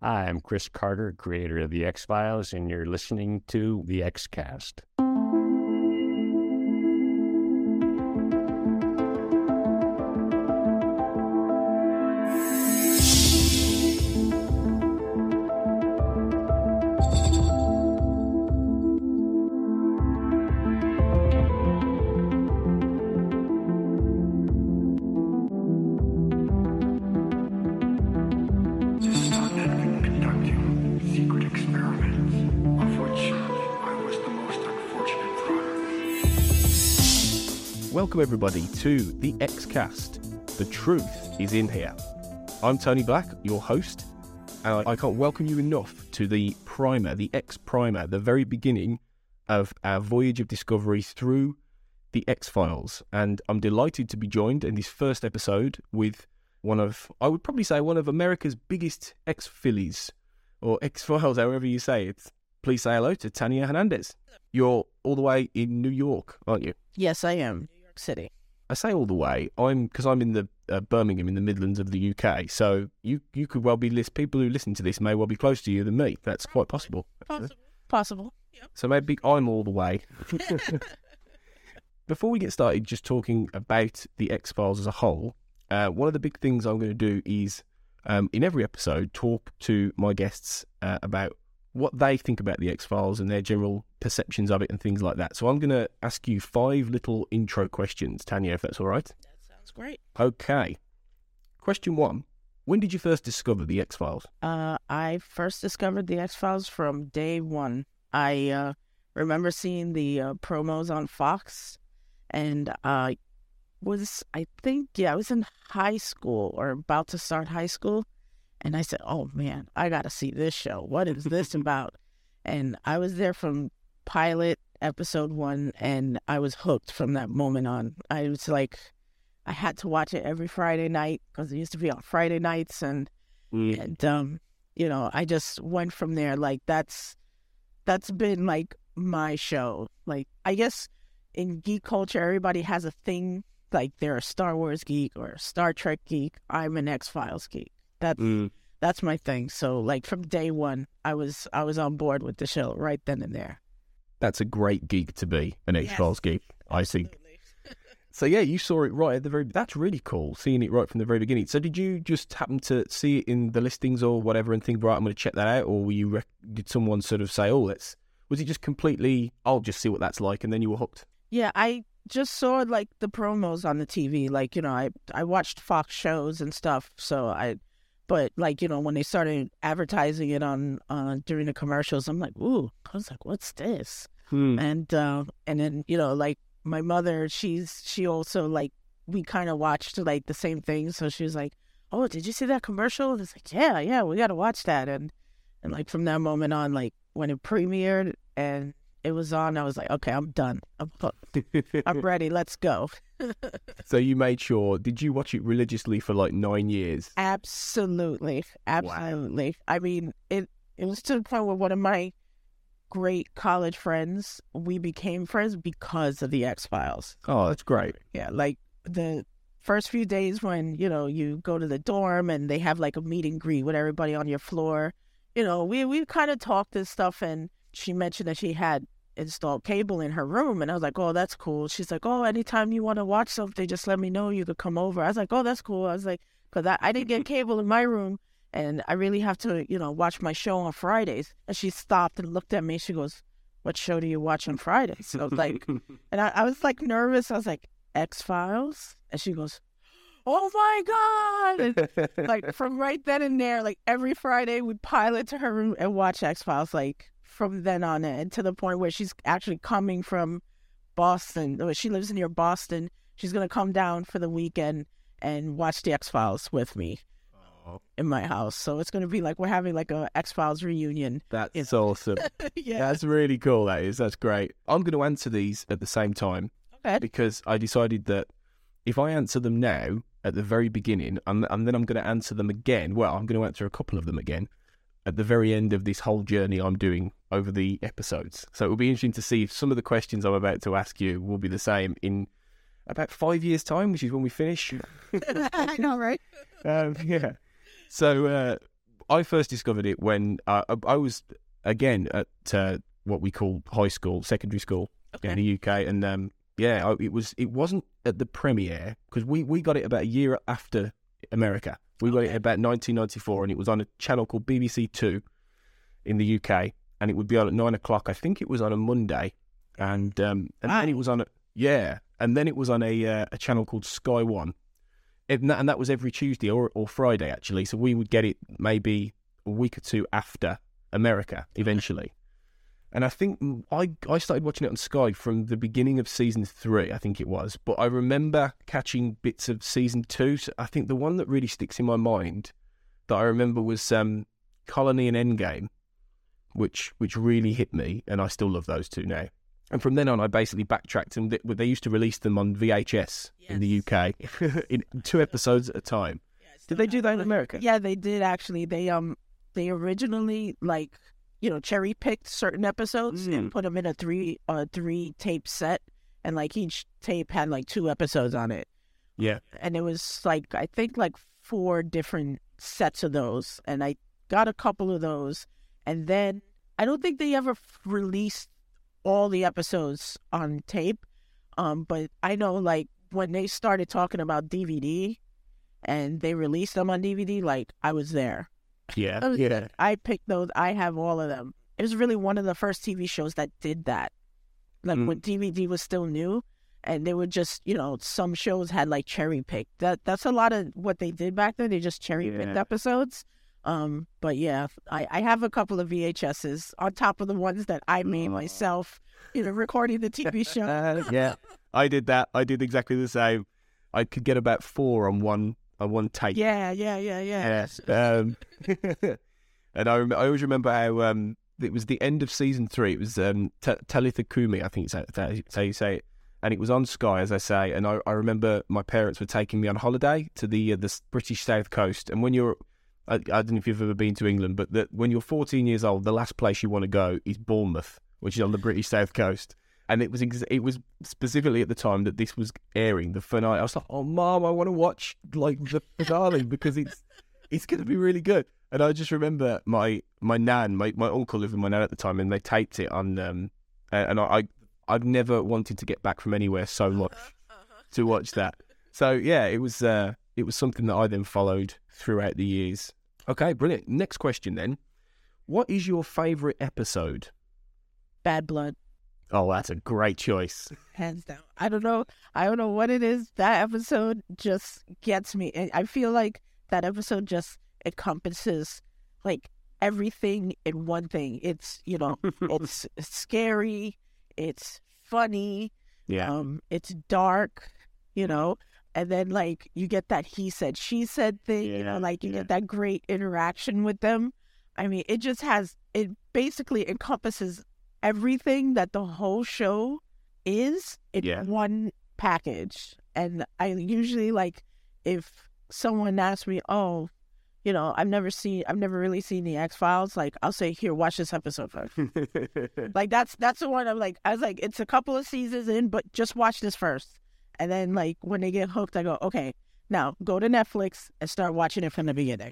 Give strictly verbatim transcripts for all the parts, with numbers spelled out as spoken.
Hi, I'm Chris Carter, creator of The X-Files, and you're listening to The X-Cast. Welcome everybody to the X-Cast. The truth is in here. I'm Tony Black, your host, and I, I can't welcome you enough to the primer, the X-Primer, the very beginning of our voyage of discovery through the X-Files. And I'm delighted to be joined in this first episode with one of, I would probably say, one of America's biggest X-Phillies, or X-Files, however you say it. Please say hello to Tania Hernandez. You're all the way in New York, aren't you? Yes, I am. City. I say all the way. I'm because I'm in the uh, Birmingham in the Midlands of the U K. So you you could well be list people who listen to this may well be closer to you than me. That's quite possible. Possible. Possible. Yep. So maybe I'm all the way. Before we get started, just talking about the X-Files as a whole. Uh, one of the big things I'm going to do is um, in every episode talk to my guests uh, about what they think about the X-Files and their general perceptions of it and things like that. So I'm going to ask you five little intro questions, Tania, if that's all right. That sounds great. Okay. Question one. When did you first discover the X-Files? Uh, I first discovered the X-Files from day one. I uh, remember seeing the uh, promos on Fox, and I was, I think, yeah, I was in high school or about to start high school. And I said, oh, man, I got to see this show. What is this about? And I was there from pilot episode one, and I was hooked from that moment on. I was like, I had to watch it every Friday night because it used to be on Friday nights. And, mm. and um, you know, I just went from there. Like, that's that's been, like, my show. Like, I guess in geek culture, everybody has a thing. Like, they're a Star Wars geek or a Star Trek geek. I'm an X-Files geek. That's mm. that's my thing. So, like, from day one, I was I was on board with the show right then and there. That's a great geek to be, an X-Files yes, geek, I think. So, yeah, you saw it right at the very... That's really cool, seeing it right from the very beginning. So, did you just happen to see it in the listings or whatever and think, right, I'm going to check that out? Or were you rec- did someone sort of say, oh, let's... Was it just completely, I'll just see what that's like, and then you were hooked? Yeah, I just saw, like, the promos on the T V. Like, you know, I, I watched Fox shows and stuff, so I... But, like, you know, when they started advertising it on uh, during the commercials, I'm like, ooh, I was like, what's this? Hmm. And uh, and then, you know, like, my mother, she's, she also, like, we kind of watched, like, the same thing. So she was like, oh, did you see that commercial? And it's like, yeah, yeah, we got to watch that. And, and, like, from that moment on, like, when it premiered and it was on, I was like, okay, I'm done. I'm hooked. I'm ready. Let's go. So you made sure, did you watch it religiously for like nine years? Absolutely. Absolutely. Wow. I mean, it, it was to the point where one of my great college friends, we became friends because of the X-Files. Oh, that's great. Yeah, like the first few days when, you know, you go to the dorm and they have like a meet and greet with everybody on your floor, you know, we, we kind of talked and stuff, and she mentioned that she had installed cable in her room, and I was like, oh, that's cool. She's like, oh, anytime you want to watch something, just let me know, you could come over. I was like, oh, that's cool. I was like, because I, I didn't get cable in my room, and I really have to, you know, watch my show on Fridays. And she stopped and looked at me. She goes, what show do you watch on Fridays? So I was like, and I, I was like nervous. I was like, X-Files? And she goes, oh my God. And, like, from right then and there, like every Friday we'd pile into her room and watch X-Files, like, from then on, and to the point where she's actually coming from Boston. She lives near Boston. She's going to come down for the weekend and watch the X-Files with me oh. in my house. So it's going to be like we're having like a X-Files reunion. That's you know? awesome. Yeah. That's really cool, that is. That's great. I'm going to answer these at the same time okay. because I decided that if I answer them now at the very beginning, and, and then I'm going to answer them again, well, I'm going to answer a couple of them again, at the very end of this whole journey I'm doing over the episodes. So it will be interesting to see if some of the questions I'm about to ask you will be the same in about five years' time, which is when we finish. I know, right? um, yeah. So uh, I first discovered it when uh, I I was, again, at uh, what we call high school, secondary school Okay. in the U K. And um, yeah, I, it, was, it wasn't at the premiere, because we, we got it about a year after America. We got Okay. it about nineteen ninety-four, and it was on a channel called B B C Two in the U K, and it would be on at nine o'clock. I think it was on a Monday, and um, and then it was on a yeah, and then it was on a uh, a channel called Sky One, and that, and that was every Tuesday or or Friday actually. So we would get it maybe a week or two after America eventually. And I think I I started watching it on Sky from the beginning of season three, I think it was. But I remember catching bits of season two. So I think the one that really sticks in my mind that I remember was um, Colony and Endgame, which which really hit me, and I still love those two now. And from then on, I basically backtracked, and they, they used to release them on V H S yes. in the U K, in two episodes at a time. Yes. Did they do that in America? Yeah, they did actually. They um they originally like you know cherry picked certain episodes mm. and put them in a three uh three tape set, and like each tape had like two episodes on it. Yeah, and it was like I think like four different sets of those, and I got a couple of those, and then I don't think they ever f- released all the episodes on tape, um, but I know like when they started talking about D V D and they released them on D V D, like I was there. Yeah, I was, yeah. I picked those. I have all of them. It was really one of the first T V shows that did that. Like mm. when D V D was still new, and they would just, you know, some shows had like cherry picked. That that's a lot of what they did back then. They just cherry picked yeah. episodes. Um, but yeah, I, I have a couple of V H S's on top of the ones that I made oh. myself, you know, recording the T V show. uh, yeah, I did that. I did exactly the same. I could get about four on one on one tape. Yeah, yeah, yeah, yeah. Yes. Um, and I, I always remember how um, it was the end of season three. It was um, T- Talitha Kumi, I think that's how you say it. And it was on Sky, as I say. And I, I remember my parents were taking me on holiday to the uh, the British South Coast. And when you're, I, I don't know if you've ever been to England, but the, when you're fourteen years old, the last place you want to go is Bournemouth, which is on the British South Coast. And it was ex- it was specifically at the time that this was airing, the finale. I was like, oh, Mom, I want to watch like the finale because it's it's going to be really good. And I just remember my my nan, my, my uncle lived with my nan at the time, and they taped it on. Um, and I, I I've never wanted to get back from anywhere so much uh-huh. to watch that. So yeah, it was uh, it was something that I then followed throughout the years. Okay, brilliant. Next question then. What is your favourite episode? Bad Blood. Oh, that's a great choice. Hands down. I don't know. I don't know what it is. That episode just gets me. I feel like that episode just encompasses like everything in one thing. It's, you know, it's scary. It's funny. Yeah. Um, it's dark, you know, and then like you get that he said, she said thing, yeah, you know, like you yeah. get that great interaction with them. I mean, it just has, it basically encompasses everything that the whole show is in yeah. one package. And I usually like, if someone asks me, oh, you know, I've never seen, I've never really seen the X-Files. Like, I'll say, here, watch this episode first. Like, that's, that's the one I'm like, I was like, it's a couple of seasons in, but just watch this first. And then, like, when they get hooked, I go, okay, now go to Netflix and start watching it from the beginning.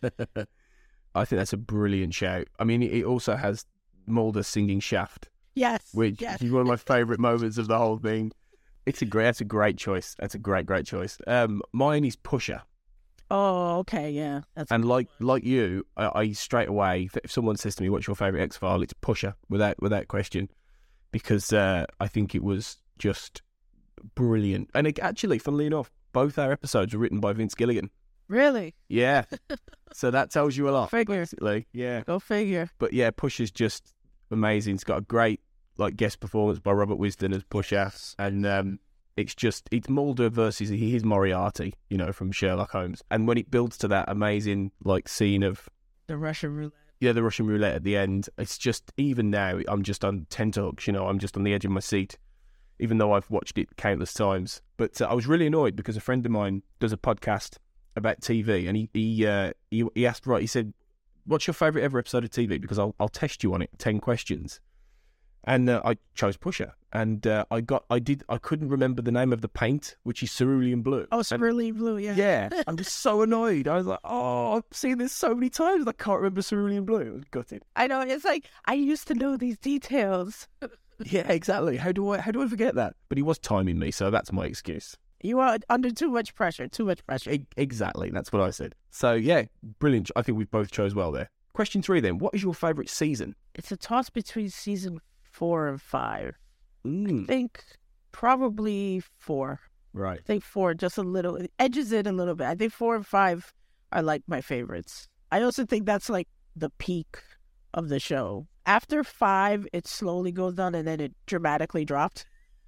I think that's a brilliant shout. I mean, it also has Mulder singing Shaft. Yes. Which yes. is one of my favourite moments of the whole thing. It's a great, that's a great choice. That's a great, great choice. Um, mine is Pusher. Oh, okay, yeah. That's and like like you, I, I straight away, if someone says to me, "What's your favourite X-File?" It's Pusher, without without question, because uh, I think it was just brilliant. And it, actually, funnily enough, both our episodes were written by Vince Gilligan. Really? Yeah. So that tells you a lot. Figure. Basically. Yeah. Go figure. But yeah, Pusher's just amazing. It's got a great like guest performance by Robert Wisdom as Pusher, and um, it's just, it's Mulder versus he's Moriarty, you know, from Sherlock Holmes. And when it builds to that amazing, like, scene of... The Russian roulette. Yeah, the Russian roulette at the end. It's just, even now, I'm just on tenterhooks, you know, I'm just on the edge of my seat, even though I've watched it countless times. But uh, I was really annoyed because a friend of mine does a podcast about T V, and he he uh, he, he asked, right, he said, what's your favourite ever episode of T V? Because I'll, I'll test you on it, ten questions. And uh, I chose Pusher, and uh, I got, I did, I couldn't remember the name of the paint, which is cerulean blue. Oh, cerulean blue, yeah. Yeah, I'm just so annoyed. I was like, oh, I've seen this so many times, I can't remember cerulean blue. I was gutted. I know, it's like, I used to know these details. Yeah, exactly. How do I, how do I forget that? But he was timing me, so that's my excuse. You are under too much pressure, too much pressure. E- exactly, that's what I said. So yeah, brilliant. I think we both chose well there. Question three then, what is your favourite season? It's a toss between season four and five. Mm. I think probably four. Right. I think four just a little, it edges it a little bit. I think four and five are like my favorites. I also think that's like the peak of the show. After five, it slowly goes down and then it dramatically dropped.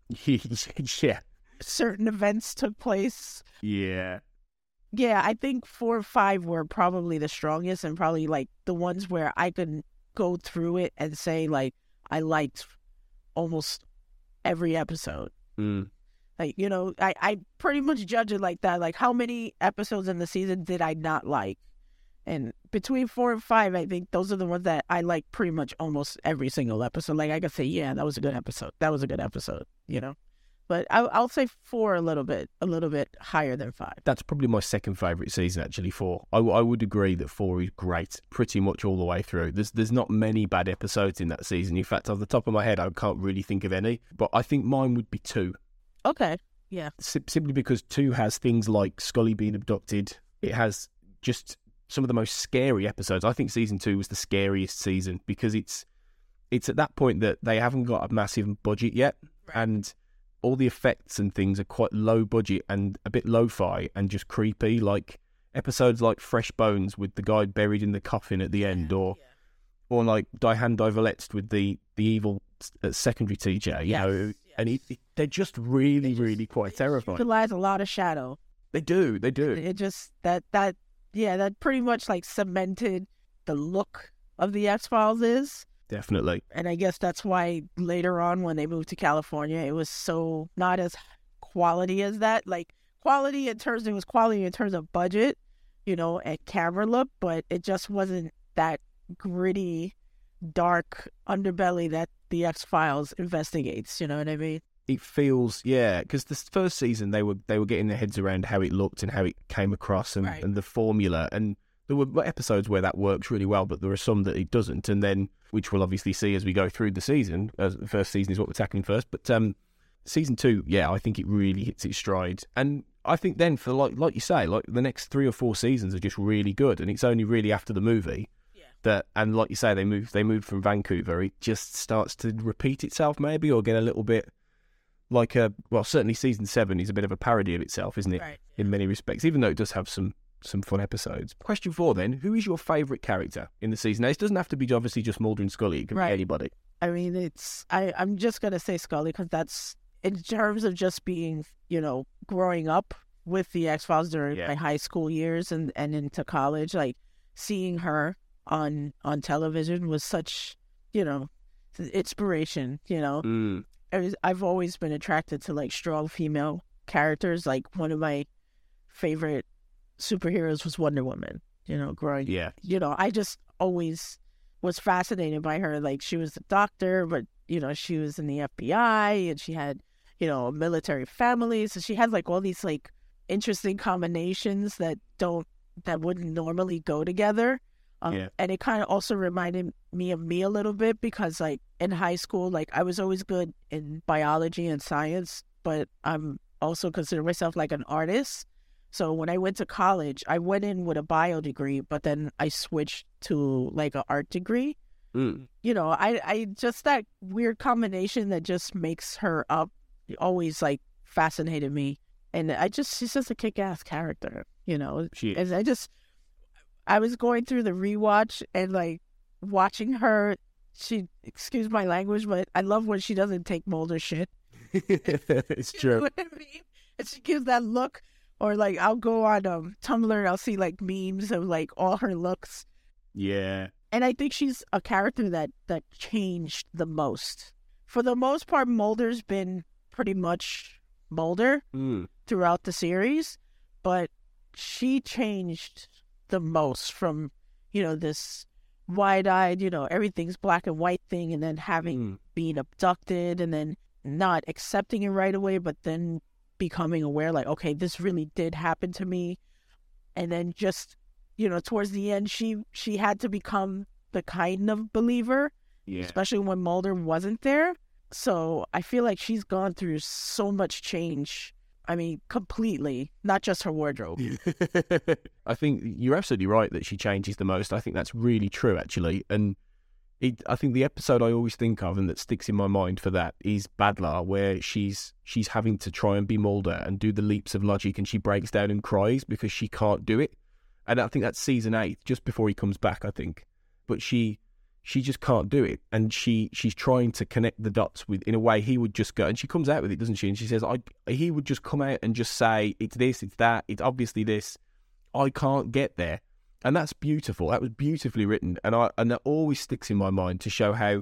Yeah. Certain events took place. Yeah. Yeah, I think four and five were probably the strongest and probably like the ones where I could go through it and say like I liked almost every episode. Mm. Like, you know, I, I pretty much judge it like that. Like, how many episodes in the season did I not like? And between four and five, I think those are the ones that I like pretty much almost every single episode. Like, I could say, yeah, that was a good episode. That was a good episode, you know? But I, I'll say four a little bit, a little bit higher than five. That's probably my second favourite season, actually, four. I, I would agree that four is great pretty much all the way through. There's there's not many bad episodes in that season. In fact, off the top of my head, I can't really think of any. But I think mine would be two. Okay, yeah. Sim- simply because two has things like Scully being abducted. It has just some of the most scary episodes. I think season two was the scariest season because it's it's at that point that they haven't got a massive budget yet. Right. And all the effects and things are quite low budget and a bit lo-fi and just creepy, like episodes like Fresh Bones with the guy buried in the coffin at the end, or yeah. or like Die Hand Die Verletzt with the, the evil uh, secondary teacher, you yes, know, yes. and it, it, they're just really, they just, really quite terrifying. It utilize a lot of shadow. They do, they do. It, it just, that, that, yeah, that pretty much like cemented the look of the X-Files is. Definitely. And I guess that's why later on when they moved to California, it was so not as quality as that. Like quality in terms, it was quality in terms of budget, you know, and camera look, but it just wasn't that gritty, dark underbelly that the X-Files investigates. You know what I mean? It feels, yeah, because the first season they were they were getting their heads around how it looked and how it came across and, right. and the formula. And there were episodes where that works really well, but there are some that it doesn't. And then, which we'll obviously see as we go through the season, as the first season is what we're tackling first. But um, season two, yeah, I think it really hits its stride. And I think then for, like like you say, like the next three or four seasons are just really good. And it's only really after the movie yeah. that, and like you say, they move, they move from Vancouver. It just starts to repeat itself maybe, or get a little bit like a, well, certainly season seven is a bit of a parody of itself, isn't it? Right, yeah. In many respects, even though it does have some some fun episodes. Question four then, who is your favourite character in the season? Now, it doesn't have to be obviously just Mulder and Scully, it can right. be anybody. I mean, it's, I, I'm just going to say Scully because that's, in terms of just being, you know, growing up with the X-Files during yeah. my high school years and, and into college, like seeing her on, on television was such, you know, inspiration, you know. Mm. I was, I've always been attracted to like strong female characters. Like one of my favorite superheroes was Wonder Woman, you know, growing yeah you know I just always was fascinated by her. Like she was a doctor, but you know she was in the F B I and she had, you know, a military family, so she had like all these like interesting combinations that don't that wouldn't normally go together. Um, yeah. And it kind of also reminded me of me a little bit because like in high school, like I was always good in biology and science, but I'm also consider myself like an artist. So when I went to college, I went in with a bio degree, but then I switched to like an art degree. Mm. You know, I, I just that weird combination that just makes her up always like fascinated me. And I just, she's just a kick-ass character, you know. She is. And I just, I was going through the rewatch and like watching her, she, excuse my language, but I love when she doesn't take Mulder shit. It's true. You know what I mean? And she gives that look. Or, like, I'll go on um, Tumblr and I'll see, like, memes of, like, all her looks. Yeah. And I think she's a character that, that changed the most. For the most part, Mulder's been pretty much Mulder mm. throughout the series. But she changed the most from, you know, this wide-eyed, you know, everything's black and white thing, and then having Mm. being abducted and then not accepting it right away, but then becoming aware, like, okay, this really did happen to me. And then just, you know, towards the end, she she had to become the kind of believer, Yeah. especially when Mulder wasn't there. So I feel like she's gone through so much change. I mean, completely, not just her wardrobe. I think you're absolutely right that she changes the most. I think that's really true, actually. And it, I think the episode I always think of and that sticks in my mind for that is Badlar, where she's she's having to try and be Mulder and do the leaps of logic, and she breaks down and cries because she can't do it. And I think that's season eight, just before he comes back, I think. But she she just can't do it, and she she's trying to connect the dots with, in a way he would just go, and she comes out with it, doesn't she? And she says, I he would just come out and just say, it's this, it's that, it's obviously this. I can't get there. And that's beautiful. That was beautifully written, and I and that always sticks in my mind to show how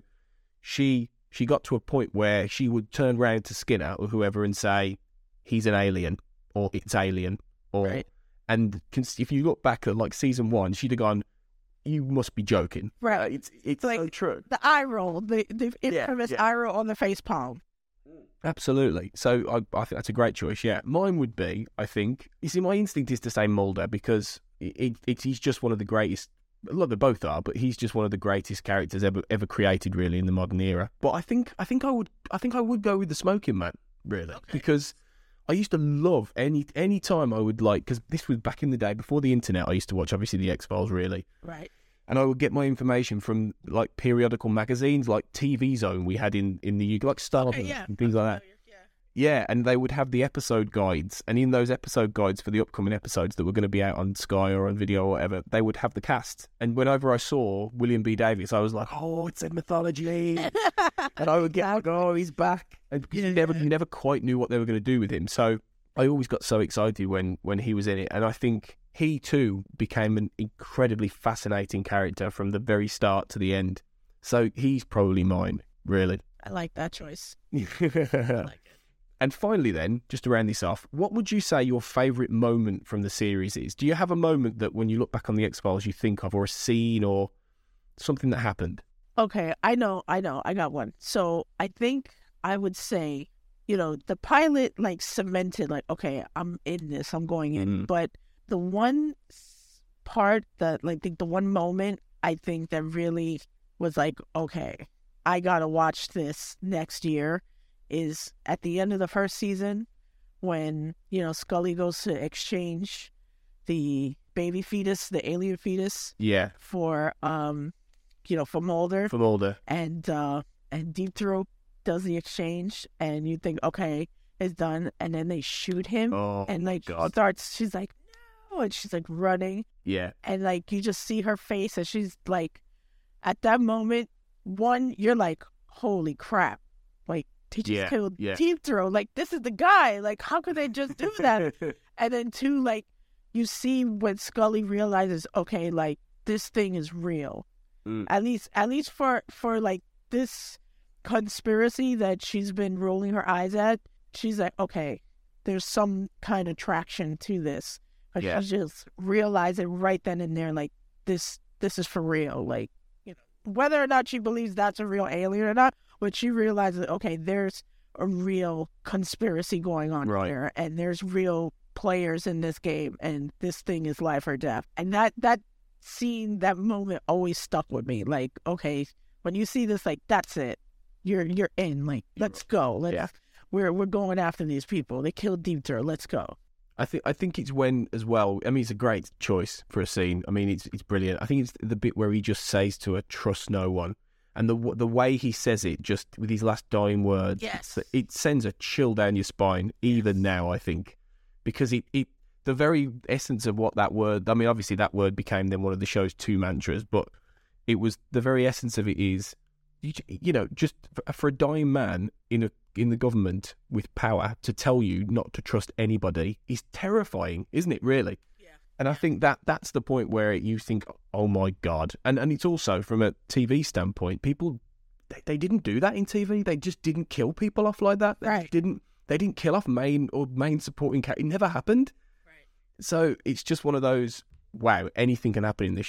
she she got to a point where she would turn round to Skinner or whoever and say, he's an alien, or it's alien, or Right. and if you look back at like season one, she'd have gone, you must be joking. Right. Uh, it's it's Like- so true. The eye roll, the, the Yeah, infamous yeah. eye roll on the face palm. Absolutely. So I, I think that's a great choice. Yeah, mine would be, I think. You see, my instinct is to say Mulder because it, it, it he's just one of the greatest. Well, they both are, but he's just one of the greatest characters ever ever created, really, in the modern era. But I think I think I would I think I would go with the Smoking Man, really, Okay. because I used to love any any time I would like, because this was back in the day before the internet. I used to watch obviously the X-Files, really. Right. And I would get my information from like periodical magazines, like T V Zone we had in, in the U K, like Stardust Okay, yeah. and things like that. Yeah. Yeah, and they would have the episode guides, and in those episode guides for the upcoming episodes that were going to be out on Sky or on video or whatever, they would have the cast. And whenever I saw William B. Davis, I was like, oh, it's in mythology. And I would get like, oh, he's back. And because you never, you never quite knew what they were going to do with him. So I always got so excited when, when he was in it. And I think he too became an incredibly fascinating character from the very start to the end. So he's probably mine, really. I like that choice. I like it. And finally then, just to round this off, what would you say your favourite moment from the series is? Do you have a moment that when you look back on the X-Files you think of, or a scene or something that happened? Okay, I know, I know, I got one. So I think I would say, you know, the pilot like cemented, like, okay, I'm in this, I'm going in. Mhm. But the one s- part that, like, the, the one moment I think that really was like, okay, I gotta watch this next year is at the end of the first season when, you know, Scully goes to exchange the baby fetus, the alien fetus, Yeah, for, um, you know, for Mulder. from Mulder. and uh and Deep Throat does the exchange, and you think, okay, it's done, and then they shoot him, Oh, and like God. starts, she's like, no, and she's like running, Yeah, and like you just see her face, and she's like, at that moment, one, you're like, holy crap, like they just Yeah, killed yeah. Deep Throat, like this is the guy, like how could they just do that? And then two, like you see when Scully realizes, okay, like this thing is real. Mm. At least, at least for for like this conspiracy that she's been rolling her eyes at, she's like, okay, there's some kind of traction to this. But Yeah. she just realized it right then and there, like this this is for real. Like, you know, whether or not she believes that's a real alien or not, but she realizes, okay, there's a real conspiracy going on Right. here, and there's real players in this game, and this thing is life or death. And that that scene, that moment always stuck with me. Like, okay, when you see this, like, that's it. You're you're in. Like, let's go. Let's Yeah. we're we're going after these people. They killed Deep Throat. Let's go. I think I think it's when as well. I mean, it's a great choice for a scene. I mean, it's it's brilliant. I think it's the bit where he just says to her, "Trust no one," and the the way he says it, just with his last dying words, Yes. it's- it sends a chill down your spine. Even now, I think, because it it the very essence of what that word. I mean, obviously that word became then one of the show's two mantras, but it was the very essence of it is, you, you know, just for, for a dying man in a in the government with power to tell you not to trust anybody is terrifying, isn't it, really? Yeah. And I think that that's the point where you think, oh my God. And and it's also from a T V standpoint, people, they, they didn't do that in T V. They just didn't kill people off like that. They just Right. didn't, they didn't kill off main or main supporting character. It never happened. Right. So it's just one of those, wow, anything can happen in this show.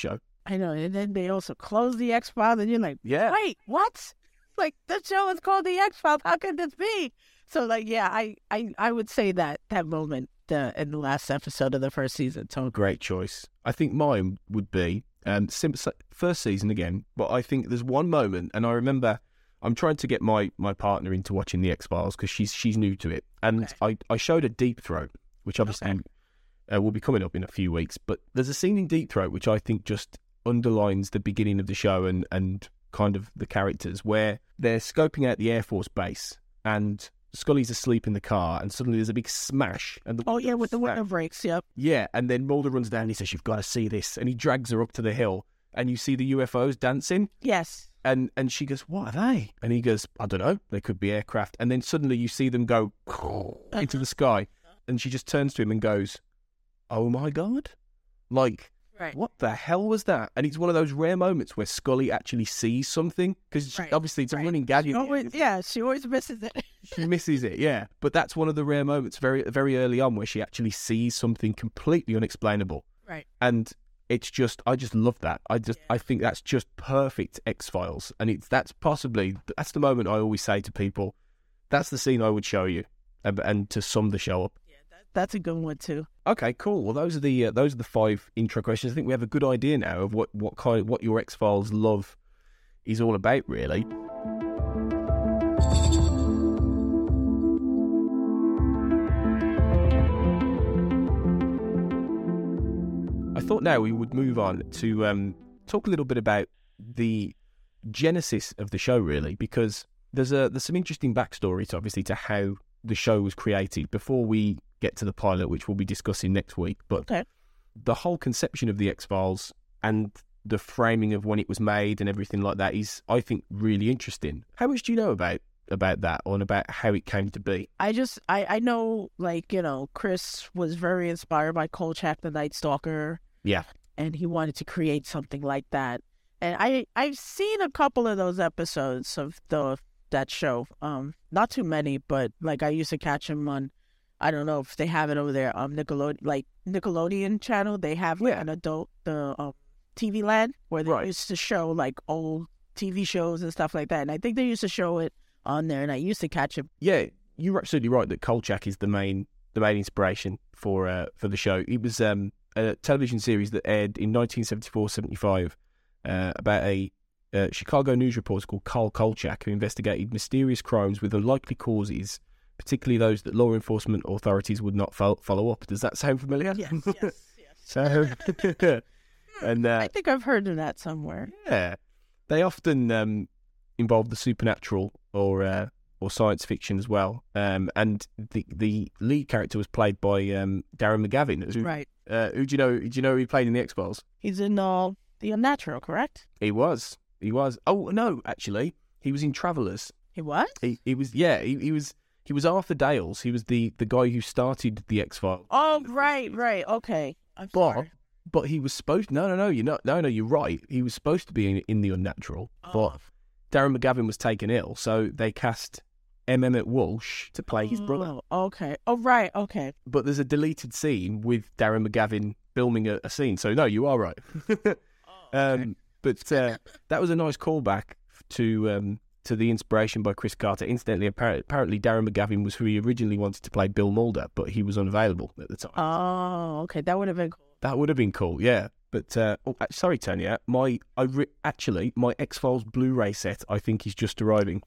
I know. And then they also close the X-Files, and you're like, Yeah. wait, what? Like, the show is called the X-Files. How could this be? So, like, yeah, I, I, I would say that that moment uh, in the last episode of the first season. So Great choice. I think mine would be um, sim- first season again, but I think there's one moment, and I remember I'm trying to get my, my partner into watching the X-Files because she's she's new to it, and Okay. I, I showed her Deep Throat, which obviously Okay. uh, will be coming up in a few weeks, but there's a scene in Deep Throat which I think just underlines the beginning of the show and, and kind of the characters, where they're scoping out the Air Force base and Scully's asleep in the car and suddenly there's a big smash. And the oh yeah, with the smash. window breaks. Yep. Yeah, and then Mulder runs down and he says, "You've got to see this," and he drags her up to the hill and you see the U F Os dancing. Yes. And and she goes, "What are they?" And he goes, "I don't know. They could be aircraft." And then suddenly you see them go into the sky. And she just turns to him and goes, "Oh my God." Like, Right. what the hell was that? And it's one of those rare moments where Scully actually sees something. Because Right, obviously it's a right. running gag. She always, yeah, she always misses it. She misses it, yeah. But that's one of the rare moments very very early on where she actually sees something completely unexplainable. Right. And it's just, I just love that. I just, Yeah. I think that's just perfect X-Files. And it's, that's possibly, that's the moment I always say to people, that's the scene I would show you. And, and to sum the show up. Yeah, that, that's a good one too. Okay, cool. Well, those are the uh, those are the five intro questions. I think we have a good idea now of what what kind what your X-Files love is all about, really. I thought now we would move on to um, talk a little bit about the genesis of the show, really, because there's a there's some interesting backstory to obviously to how the show was created before we get to the pilot, which we'll be discussing next week. But Okay. the whole conception of the X-Files and the framing of when it was made and everything like that is, I think, really interesting. How much do you know about about that and about how it came to be? I just, I, I know, like, you know, Chris was very inspired by Kolchak the Night Stalker, Yeah. and he wanted to create something like that. And I, I've seen a couple of those episodes of the that show. Um, not too many, but like I used to catch them on, I don't know if they have it over there, um, Nickelode- like Nickelodeon channel. They have like, Yeah. an adult, the um, T V Land, where they Right. used to show like old T V shows and stuff like that. And I think they used to show it on there, and I used to catch it. Yeah, you're absolutely right that Kolchak is the main the main inspiration for uh, for the show. It was um, a television series that aired in nineteen seventy-four seventy-five uh, about a uh, Chicago news reporter called Carl Kolchak who investigated mysterious crimes with unlikely causes, particularly those that law enforcement authorities would not fo- follow up. Does that sound familiar? Yes, yes, yes. So, and uh, I think I've heard of that somewhere. yeah, they often um, involve the supernatural or uh, or science fiction as well. Um, and the the lead character was played by um, Darren McGavin. Who, Right. uh, who do you know? Do you know who he played in the X-Files? He's in uh, The Unnatural, correct? He was. He was. Oh no, actually, he was in Travelers. He was? He he was. Yeah, he, he was. He was Arthur Dales. He was the, the guy who started the X-Files. Oh, right, right. Okay. I'm But sorry. but he was supposed. No, no, no. You're not. No, no. You're right. He was supposed to be in, in the Unnatural, Oh. but Darren McGavin was taken ill, so they cast M. Emmett Walsh to play his brother. Oh, okay. Oh, right. Okay. But there's a deleted scene with Darren McGavin filming a, a scene. So no, you are right. um, but uh, that was a nice callback to um, to the inspiration by Chris Carter. Incidentally, apparently, apparently Darren McGavin was who he originally wanted to play Bill Mulder, but he was unavailable at the time. Oh, okay. That would have been cool. That would have been cool, yeah. But uh, oh, uh, sorry, Tanya, my I re- actually my X-Files Blu-ray set I think is just arriving.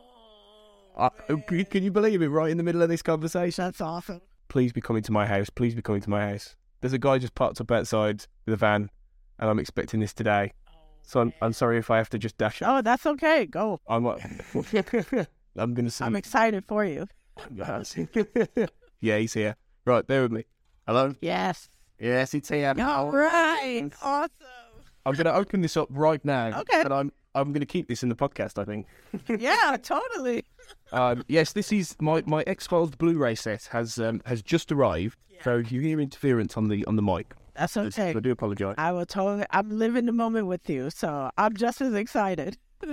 Uh, can can you believe it? Right in the middle of this conversation. That's awesome. Please be coming to my house. Please be coming to my house. There's a guy just parked up outside with a van, and I'm expecting this today. So I'm, I'm sorry if I have to just dash up. Oh, that's okay. Go. I'm uh, I'm gonna see. I'm excited for you. Yeah, he's here. Right, bear with me. Hello. Yes. Yes, it's here. All right. Awesome. I'm going to open this up right now. Okay. And I'm I'm going to keep this in the podcast, I think. Yeah, totally. Um, yes, this is my, my X-Files Blu-ray set has um, has just arrived. So if you hear interference on the on the mic, That's okay. I do apologise. I will totally. I'm living the moment with you, so I'm just as excited.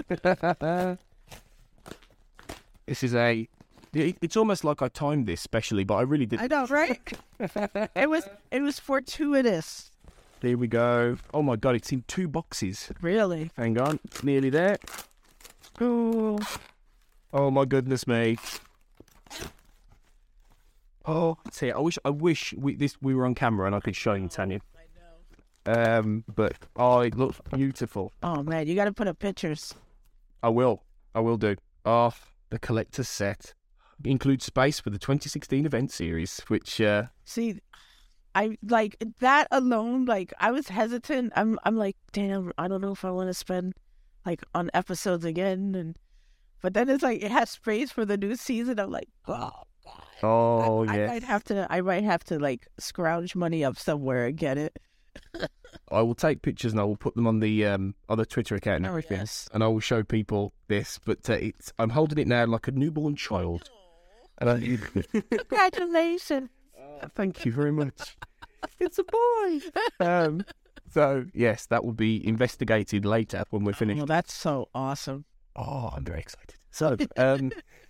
This is a. it- It's almost like I timed this specially, but I really did. I know, right? It was. It was fortuitous. Here we go. Oh my God, it's in two boxes. Really? Hang on, nearly there. Oh, oh my goodness me. Oh, see, I wish I wish we this we were on camera and I could show you, Tanya. I know. Um, but oh, it looks beautiful. Oh man, you got to put up pictures. I will. I will do. Oh, the collector's set includes space for the twenty sixteen event series, which uh, See, I like that alone. Like I was hesitant. I'm I'm like, damn, I don't know if I want to spend like on episodes again, and but then it's like it has space for the new season. I'm like, oh. oh I, yeah, I might have to. I might have to like scrounge money up somewhere and get it. I will take pictures and I will put them on the um on the Twitter account and Oh, everything, yes. and I will show people this. But uh, it's I'm holding it now like a newborn child, and I Congratulations! thank you very much. It's a boy. Um, so yes, that will be investigated later when we're finished. Well, that's so awesome. Oh, I'm very excited. So um.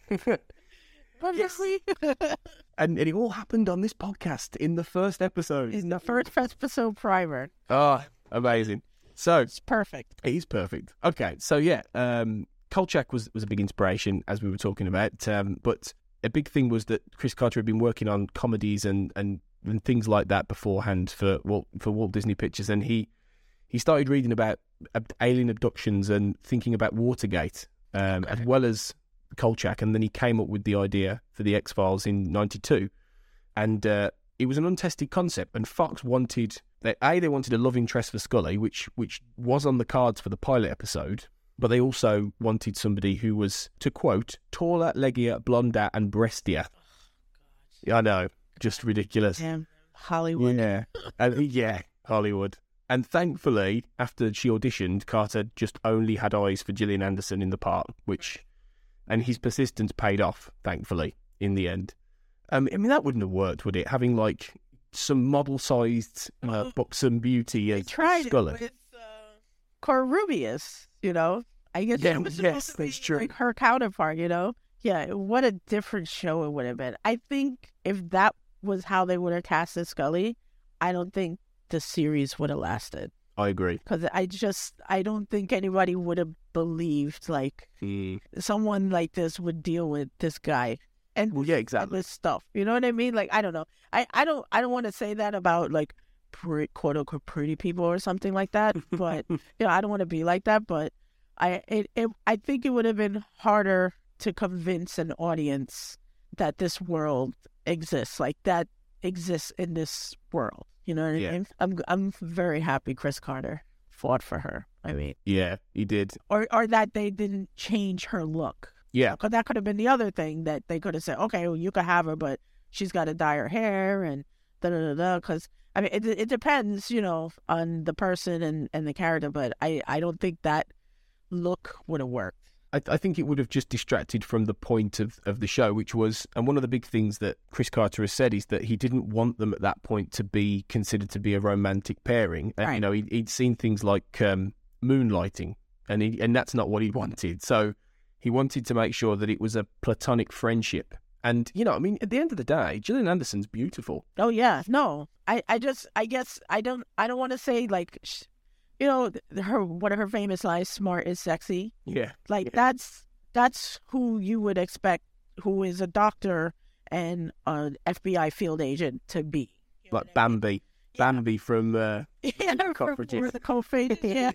Yes. And, and it all happened on this podcast in the first episode. In the first episode primer. Oh, amazing. So It's perfect. it is perfect. Okay, so yeah, um, Kolchak was, was a big inspiration, as we were talking about. Um, but a big thing was that Chris Carter had been working on comedies and, and, and things like that beforehand for Walt, for Walt Disney Pictures. And he, he started reading about ab- alien abductions and thinking about Watergate, um, Okay. as well as Kolchak, and then he came up with the idea for the X-Files in ninety-two, and uh, it was an untested concept, and Fox wanted they a they wanted a love interest for Scully, which which was on the cards for the pilot episode, but they also wanted somebody who was, to quote, taller, leggier, blonder and breastier. Yeah, I know, just ridiculous. Damn, Hollywood. Yeah, and, yeah, Hollywood. And thankfully, after she auditioned, Carter just only had eyes for Gillian Anderson in the part, which, and his persistence paid off, thankfully, in the end. Um, I mean, that wouldn't have worked, would it? Having, like, some model-sized, uh, buxom beauty They as tried Scully. it with uh, Corubius, you know? I guess Yeah, it was yes, supposed to be that's true. like her counterpart, you know? Yeah, what a different show it would have been. I think if that was how they would have casted Scully, I don't think the series would have lasted. I agree. Because I just, I don't think anybody would have believed, like, Mm. someone like this would deal with this guy and Well, yeah, and exactly. this stuff. You know what I mean? Like, I don't know. I, I don't I don't want to say that about like pre, quote unquote pretty people or something like that. But you know, I don't want to be like that. But I it, it I think it would have been harder to convince an audience that this world exists, like that exists in this world. You know what Yeah. I mean? I'm I'm very happy Chris Carter fought for her. I mean, Yeah, he did. or or that they didn't change her look. Yeah, Because that could have been the other thing that they could have said, okay, well, you could have her, but she's got to dye her hair and da da da da. Because, I mean, it it depends, you know, on the person and, and the character, but I, I don't think that look would have worked. I, I think it would have just distracted from the point of, of the show, which was, and one of the big things that Chris Carter has said is that he didn't want them at that point to be considered to be a romantic pairing. Uh, You Right. know, he, he'd seen things like um, moonlighting, and he, and that's not what he wanted. So he wanted to make sure that it was a platonic friendship. And, you know, I mean, at the end of the day, Gillian Anderson's beautiful. Oh, yeah. No, I, I just, I guess, I don't, I don't want to say, like, sh- you know, her, one of her famous lines, smart is sexy. Yeah. Like Yeah. that's that's who you would expect, who is a doctor and an F B I field agent to be. You know Like what I mean? Bambi. Bambi from... Uh, Yeah, Cockroaches. for the co-faded, yeah.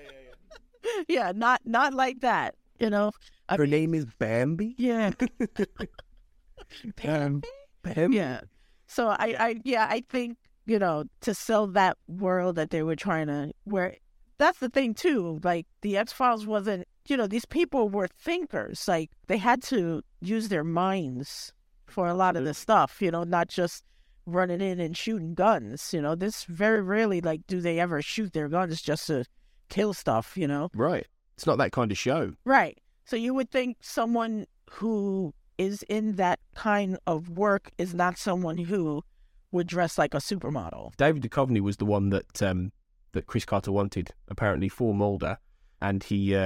yeah, not not like that. You know. I her mean, name is Bambi? Yeah. Um, Bambi? Yeah. So I, I yeah, I think, you know, to sell that world that they were trying to, where that's the thing too, like the X-Files wasn't, you know, these people were thinkers. Like they had to use their minds for a lot of the stuff, you know, not just running in and shooting guns. You know, this very rarely, like, do they ever shoot their guns just to kill stuff, you know? Right. It's not that kind of show. Right. So you would think someone who is in that kind of work is not someone who would dress like a supermodel. David Duchovny was the one that um, that Chris Carter wanted, apparently, for Mulder. And he uh,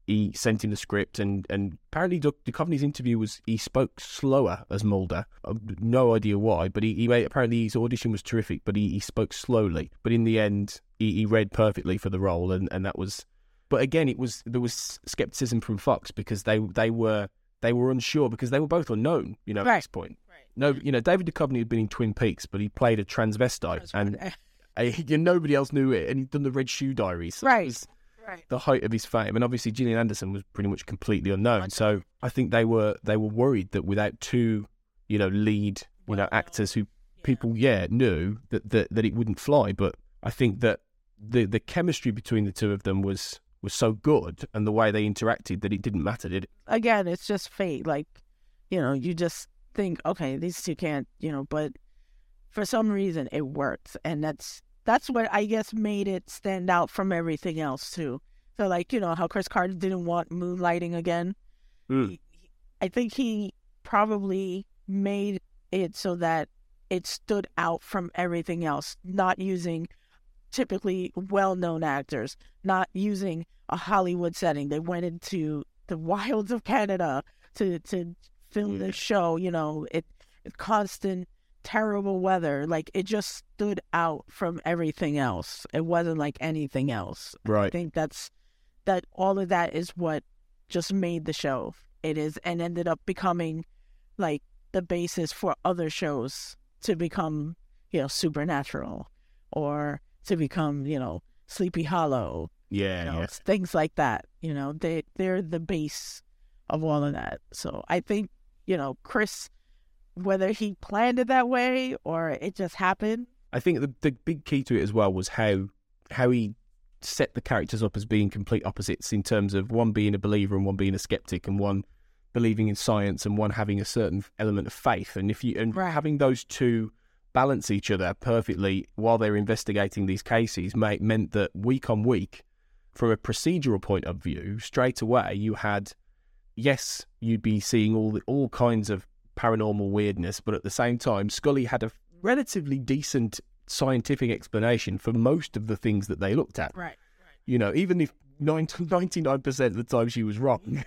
he sent him the script, and, and apparently Duchovny's interview was he spoke slower as Mulder. I've no idea why, but he, he made, apparently his audition was terrific, but he, he spoke slowly. But in the end, he, he read perfectly for the role, and, and that was. But again, it was there was skepticism from Fox because they they were they were unsure because they were both unknown, you know, right. at this point. Right. No, you know, David Duchovny had been in Twin Peaks, but he played a transvestite, and uh, nobody else knew it, and he'd done the Red Shoe Diaries. So right. It was right. the height of his fame, and obviously Gillian Anderson was pretty much completely unknown. So I think they were they were worried that without two, you know, lead, you know, actors who yeah. people yeah knew that, that that it wouldn't fly. But I think that the the chemistry between the two of them was was so good, and the way they interacted, that it didn't matter, did it? Again, it's just fate. Like, you know, you just think, okay, these two can't, you know, but for some reason it works, and that's. That's what I guess made it stand out from everything else too. So like, you know, how Chris Carter didn't want moonlighting again. Mm. He, I think he probably made it so that it stood out from everything else, not using typically well-known actors, not using a Hollywood setting. They went into the wilds of Canada to, to film yeah. this show, you know, it, it constant terrible weather. Like, it just stood out from everything else. It wasn't like anything else. Right. I think that's that all of that is what just made the show. It is, and ended up becoming like the basis for other shows to become, you know, Supernatural, or to become, you know, Sleepy Hollow. Yeah, you know, yeah. Things like that. You know, they they're the base of all of that. So I think, you know, Chris, whether he planned it that way or it just happened. I think the the big key to it as well was how how he set the characters up as being complete opposites, in terms of one being a believer and one being a skeptic, and one believing in science and one having a certain element of faith. And if you and right. having those two balance each other perfectly while they're investigating these cases made, meant that week on week, from a procedural point of view, straight away you had, yes, you'd be seeing all the, all kinds of paranormal weirdness, but at the same time, Scully had a relatively decent scientific explanation for most of the things that they looked at. Right. right. You know, even if ninety-nine percent of the time she was wrong,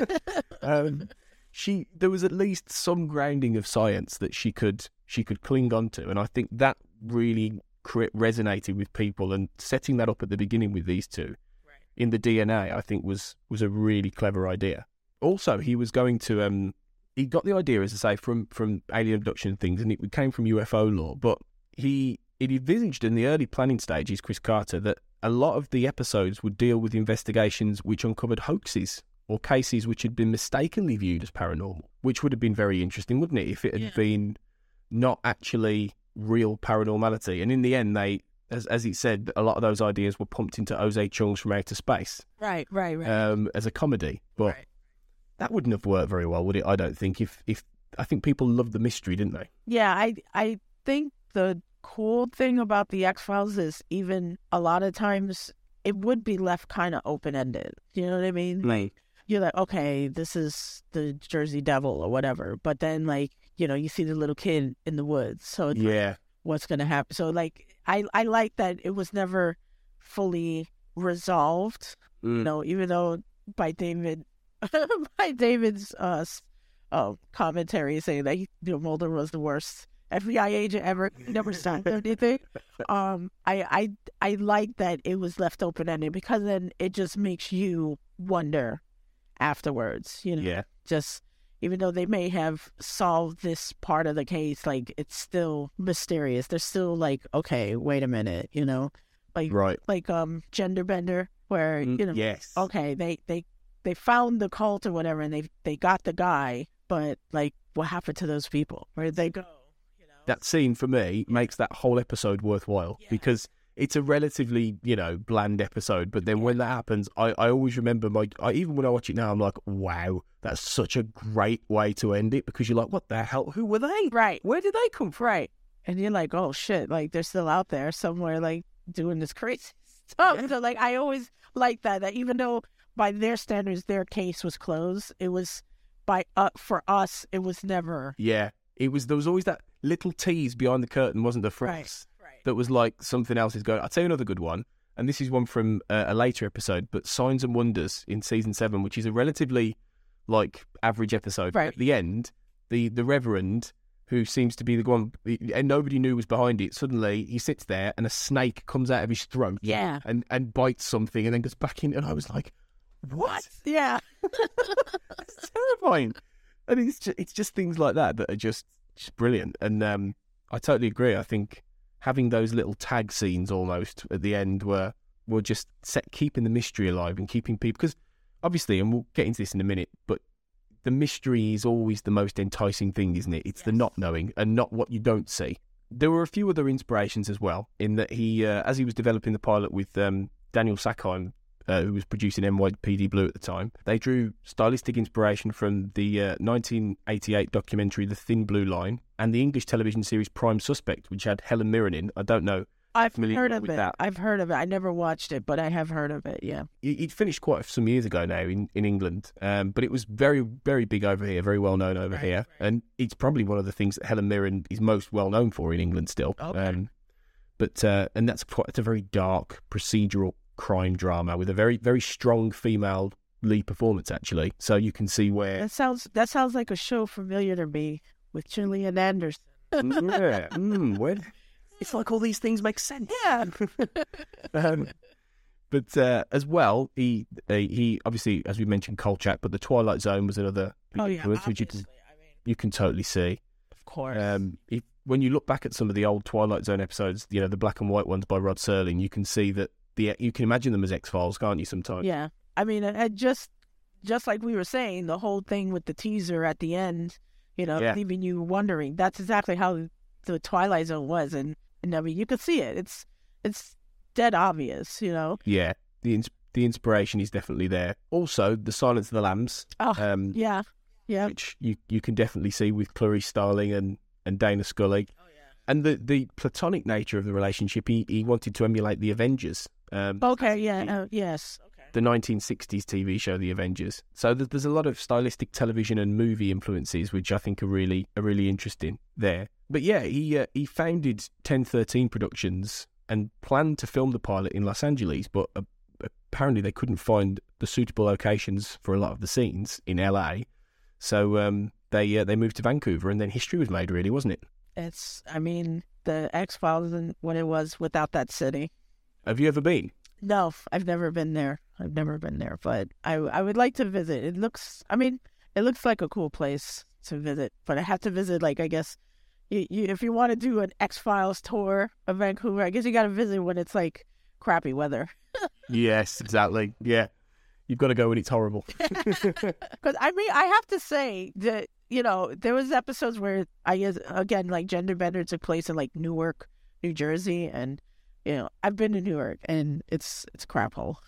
um, she there was at least some grounding of science that she could she could cling on to, and I think that really cre- resonated with people. And setting that up at the beginning with these two right. in the D N A, I think was was a really clever idea. Also, he was going to um, he got the idea, as I say, from from alien abduction things, and it came from U F O lore. But he it envisaged in the early planning stages, Chris Carter, that a lot of the episodes would deal with investigations which uncovered hoaxes or cases which had been mistakenly viewed as paranormal, which would have been very interesting, wouldn't it, if it had yeah. been not actually real paranormality. And in the end, they, as as it said, a lot of those ideas were pumped into Jose Chung's From Outer Space. Right, right, right. Um, as a comedy. But right. that wouldn't have worked very well, would it? I don't think. If if I think people loved the mystery, didn't they? Yeah, I I think the cool thing about the X-Files is even a lot of times it would be left kind of open-ended. You know what I mean? Right. You're like, okay, this is the Jersey Devil or whatever. But then, like, you know, you see the little kid in the woods. So it's yeah. like, what's going to happen? So, like, I, I like that it was never fully resolved. Mm. You know, even though by David, by David's uh, uh, commentary saying that, you know, Mulder was the worst F B I agent ever, never signed anything. Um, I, I, I like that it was left open-ended, because then it just makes you wonder afterwards, you know, Yeah. just even though they may have solved this part of the case, like, it's still mysterious. They're still like, okay, wait a minute, you know, like, Right. like, um, Gender Bender, where, you know, yes. okay, they, they, they found the cult or whatever, and they, they got the guy, but like, what happened to those people? Where did they go? You know? That scene for me makes that whole episode worthwhile, Yeah. because it's a relatively, you know, bland episode. But then when that happens, I, I always remember my, I, even when I watch it now, I'm like, wow, that's such a great way to end it, because you're like, what the hell? Who were they? Right. Where did they come from? Right. And you're like, oh shit, like, they're still out there somewhere, like, doing this crazy stuff. So, like, I always like that, that even though by their standards, their case was closed, it was by, uh, for us, it was never. Yeah. It was, there was always that little tease behind the curtain, wasn't there, for Right. us? Right. That was like something else is going. I'll tell you another good one. and this is one from uh, a later episode, but Signs and Wonders in season seven, which is a relatively like average episode. Right. At the end, the the Reverend, who seems to be the one, and nobody knew was behind it, suddenly he sits there and a snake comes out of his throat. Yeah. And, and bites something and then goes back in. And I was like, what? Yeah. It's terrifying. And it's just, it's just things like that that are just, just brilliant. And um, I totally agree. I think having those little tag scenes almost at the end were, were just set, keeping the mystery alive and keeping people... Because obviously, and we'll get into this in a minute, but the mystery is always the most enticing thing, isn't it? It's yes. the not knowing and not what you don't see. There were a few other inspirations as well, in that he, uh, as he was developing the pilot with um, Daniel Sackheim, uh, who was producing N Y P D Blue at the time, they drew stylistic inspiration from the uh, nineteen eighty-eight documentary The Thin Blue Line and the English television series Prime Suspect, which had Helen Mirren in. I don't know. I've heard of it. That. I've heard of it. I never watched it, but I have heard of it, yeah. It, it finished quite some years ago now in, in England, um, but it was very, very big over here, very well known over right, here. Right. And it's probably one of the things that Helen Mirren is most well known for in England still. Okay. Um, but uh, and that's quite, it's a very dark procedural crime drama with a very, very strong female lead performance, actually. So you can see where... That sounds, that sounds like a show familiar to me with Gillian Anderson. yeah. Mm, where... It's like all these things make sense. Yeah. um, but uh, as well, he uh, he obviously, as we mentioned, Kolchak, but The Twilight Zone was another oh, yeah, influence, which you can, I mean, you can totally see. Of course. Um, if, when you look back at some of the old Twilight Zone episodes, you know, the black and white ones by Rod Serling, you can see that the you can imagine them as X-Files, can't you, sometimes? Yeah. I mean, it just, just like we were saying, the whole thing with the teaser at the end, you know, yeah. leaving you wondering, that's exactly how the Twilight Zone was. And And I mean, you could see it. It's it's dead obvious, you know. Yeah, the ins- the inspiration is definitely there. Also, the Silence of the Lambs. Oh, um, yeah, yeah. Which you, you can definitely see with Clarice Starling and, and Dana Scully. Oh yeah. And the, the platonic nature of the relationship, he, he wanted to emulate the Avengers. Um, okay. Yeah. The, uh, yes. Okay. The nineteen sixties T V show, The Avengers. So there's, there's a lot of stylistic television and movie influences, which I think are really are really interesting there. But yeah, he uh, he founded ten thirteen Productions and planned to film the pilot in Los Angeles, but uh, apparently they couldn't find the suitable locations for a lot of the scenes in L A. So um, they uh, they moved to Vancouver, and then history was made, really, wasn't it? It's, I mean, the X-Files and what it was without that city. Have you ever been? No, I've never been there. I've never been there, but I I would like to visit. It looks, I mean, it looks like a cool place to visit, but I have to visit, like, I guess. You, you, if you want to do an X-Files tour of Vancouver, I guess you got to visit when it's like crappy weather. Yes, exactly. Yeah. You've got to go when it's horrible. Because, I mean, I have to say that, you know, there was episodes where, I guess, again, like Gender Bender took place in like Newark, New Jersey. And, you know, I've been to Newark and it's it's crap hole.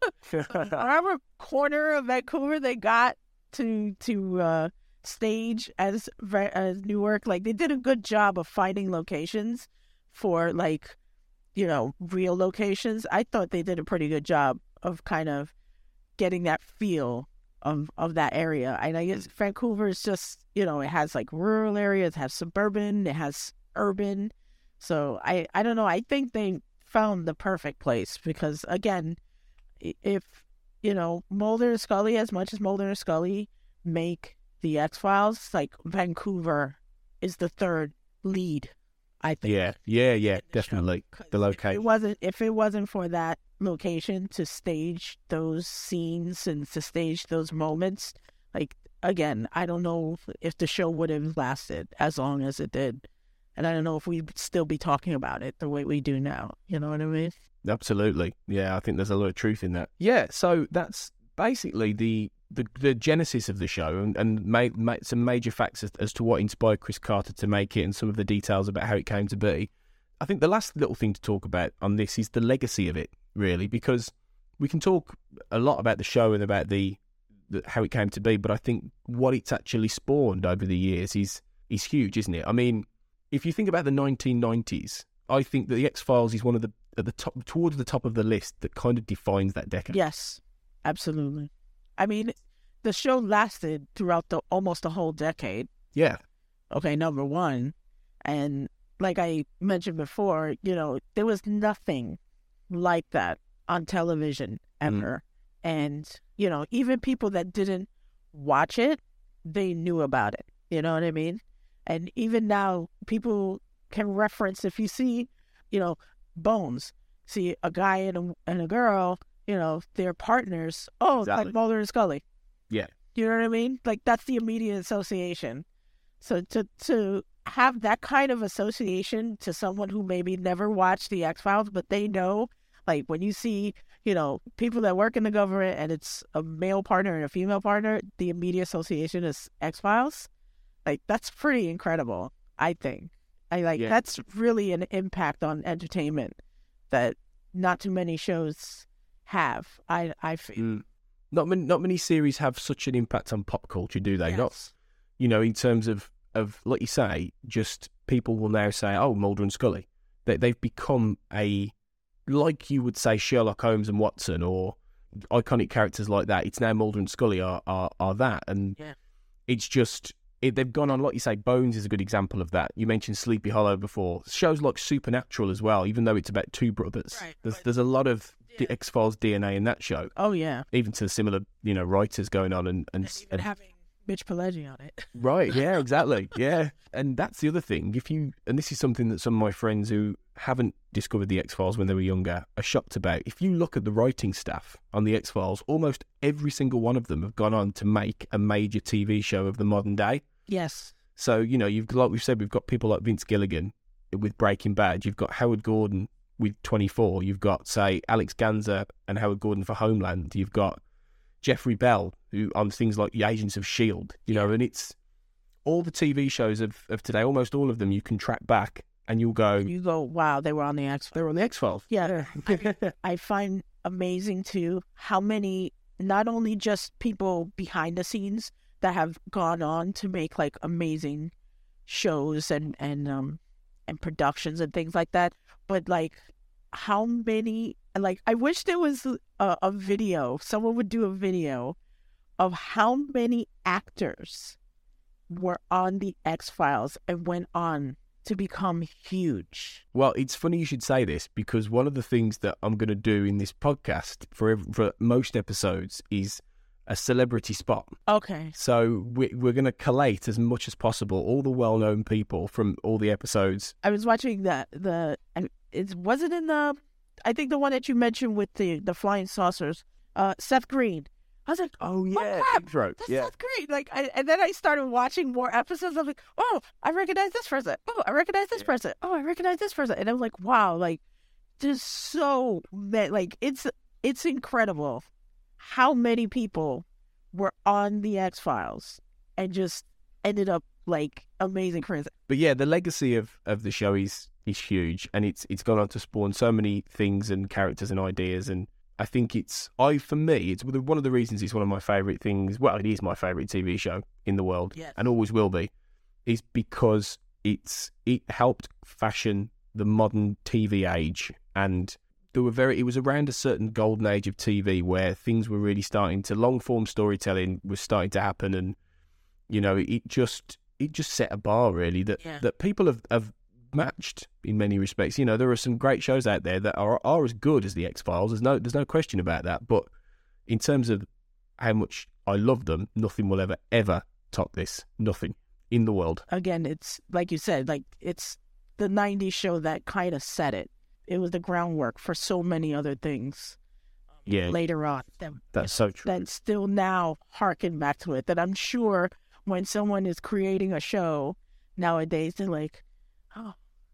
Whatever corner of Vancouver they got to, to, uh, stage as as Newark, like they did a good job of finding locations for, like, you know, real locations. I thought they did a pretty good job of kind of getting that feel of of that area. And I guess Vancouver is just, you know, it has like rural areas, it has suburban, it has urban. So I I don't know. I think they found the perfect place because, again, if, you know, Mulder and Scully, as much as Mulder and Scully make the X-Files, like Vancouver is the third lead, I think. Yeah, yeah, yeah, definitely. The location. If it wasn't, if it wasn't for that location to stage those scenes and to stage those moments, like, again, I don't know if the show would have lasted as long as it did. And I don't know if we'd still be talking about it the way we do now. You know what I mean? Absolutely. Yeah, I think there's a lot of truth in that. Yeah, so that's basically the the, the genesis of the show and, and made, made some major facts as, as to what inspired Chris Carter to make it and some of the details about how it came to be. I think the last little thing to talk about on this is the legacy of it, really, because we can talk a lot about the show and about the, the how it came to be, but I think what it's actually spawned over the years is is huge, isn't it? I mean, if you think about the nineteen nineties, I think that the X-Files is one of the at the top towards the top of the list that kind of defines that decade. Yes, absolutely. I mean, the show lasted throughout the almost the whole decade. Yeah. Okay, number one. And like I mentioned before, you know, there was nothing like that on television ever. Mm. And, you know, even people that didn't watch it, they knew about it. You know what I mean? And even now, people can reference, if you see, you know, Bones, see a guy and a, and a girl, you know, they're partners. Oh, exactly. Like Mulder and Scully. Yeah. You know what I mean? Like, that's the immediate association. So to to have that kind of association to someone who maybe never watched the X-Files, but they know, like, when you see, you know, people that work in the government and it's a male partner and a female partner, the immediate association is X-Files. Like, that's pretty incredible, I think. I like yeah. That's really an impact on entertainment that not too many shows have. I I feel mm. not many not many series have such an impact on pop culture, do they? Yes. Not, you know, in terms of of like you say, just people will now say, "Oh, Mulder and Scully." They they've become a, like you would say, Sherlock Holmes and Watson, or iconic characters like that. It's now Mulder and Scully are are, are that, and yeah. it's just. It, they've gone on, like you say, Bones is a good example of that. You mentioned Sleepy Hollow before. Shows like Supernatural as well, even though it's about two brothers. Right, there's right. there's a lot of yeah. X-Files D N A in that show. Oh, yeah. Even to the similar, you know, writers going on. And, and, and even and having Mitch Pileggi on it. Right, yeah, exactly, yeah. And that's the other thing. If you, and this is something that some of my friends who haven't discovered the X-Files when they were younger are shocked about. If you look at the writing staff on the X-Files, almost every single one of them have gone on to make a major T V show of the modern day. Yes. So, you know, you've like we've said, we've got people like Vince Gilligan with Breaking Bad. You've got Howard Gordon with twenty-four. You've got, say, Alex Ganzer and Howard Gordon for Homeland. You've got Jeffrey Bell, who on things like the Agents of S H I E L D, you know, and it's all the T V shows of, of today, almost all of them, you can track back and you'll go... You go, wow, they were on the X-Files. They were on the X-Files. Yeah. I, I find amazing, too, how many, not only just people behind the scenes that have gone on to make, like, amazing shows and, and, um, and productions and things like that, but, like, how many... Like, I wish there was a, a video, someone would do a video of how many actors were on the X-Files and went on to become huge. Well, it's funny you should say this, because one of the things that I'm going to do in this podcast for every, for most episodes is a celebrity spot. Okay. So we, we're going to collate as much as possible all the well-known people from all the episodes. I was watching that, the, it was it in the, I think the one that you mentioned with the, the flying saucers, uh, Seth Green. I was like, oh, yeah. Oh, crap, that's yeah. Seth Green. Like, I, and then I started watching more episodes. I'm like, oh, I recognize this person. Oh, I recognize this yeah. person. Oh, I recognize this person. And I'm like, wow, like, there's so many, like, it's, it's incredible how many people were on the X-Files and just ended up, like, amazing careers. But yeah, the legacy of, of the show is is huge, and it's it's gone on to spawn so many things and characters and ideas, and I think it's, I for me, it's one of the reasons it's one of my favourite things, well, it is my favourite T V show in the world, yes. and always will be, is because it's it helped fashion the modern T V age, and there were very, it was around a certain golden age of T V where things were really starting to, long-form storytelling was starting to happen, and, you know, it just, it just set a bar, really, that, yeah. that people have, have matched in many respects. You know, there are some great shows out there that are are as good as the X-Files. There's no there's no question about that. But in terms of how much I love them, nothing will ever ever top this. Nothing in the world. Again, it's like you said, like it's the nineties show that kind of set it. It was the groundwork for so many other things. Yeah. Later on, that, that's you know, so true. That still now harken back to it. That I'm sure when someone is creating a show nowadays, they're like, oh,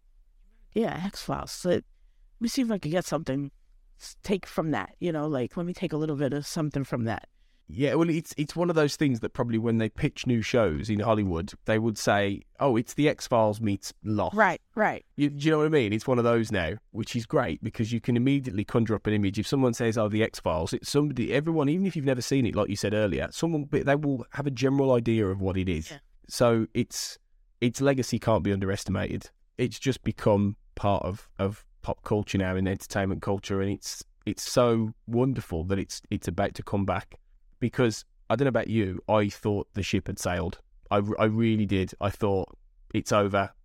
yeah, X-Files. Let me see if I can get something, take from that, you know, like, let me take a little bit of something from that. Yeah, well, it's it's one of those things that probably when they pitch new shows in Hollywood, they would say, oh, it's the X-Files meets Lost. Right, right. You, do you know what I mean? It's one of those now, which is great because you can immediately conjure up an image. If someone says, oh, the X-Files, it's somebody, everyone, even if you've never seen it, like you said earlier, someone, they will have a general idea of what it is. Yeah. So it's its legacy can't be underestimated. It's just become part of, of pop culture now and entertainment culture, and it's it's so wonderful that it's it's about to come back. Because I don't know about you, I thought the ship had sailed. I, I really did. I thought it's over.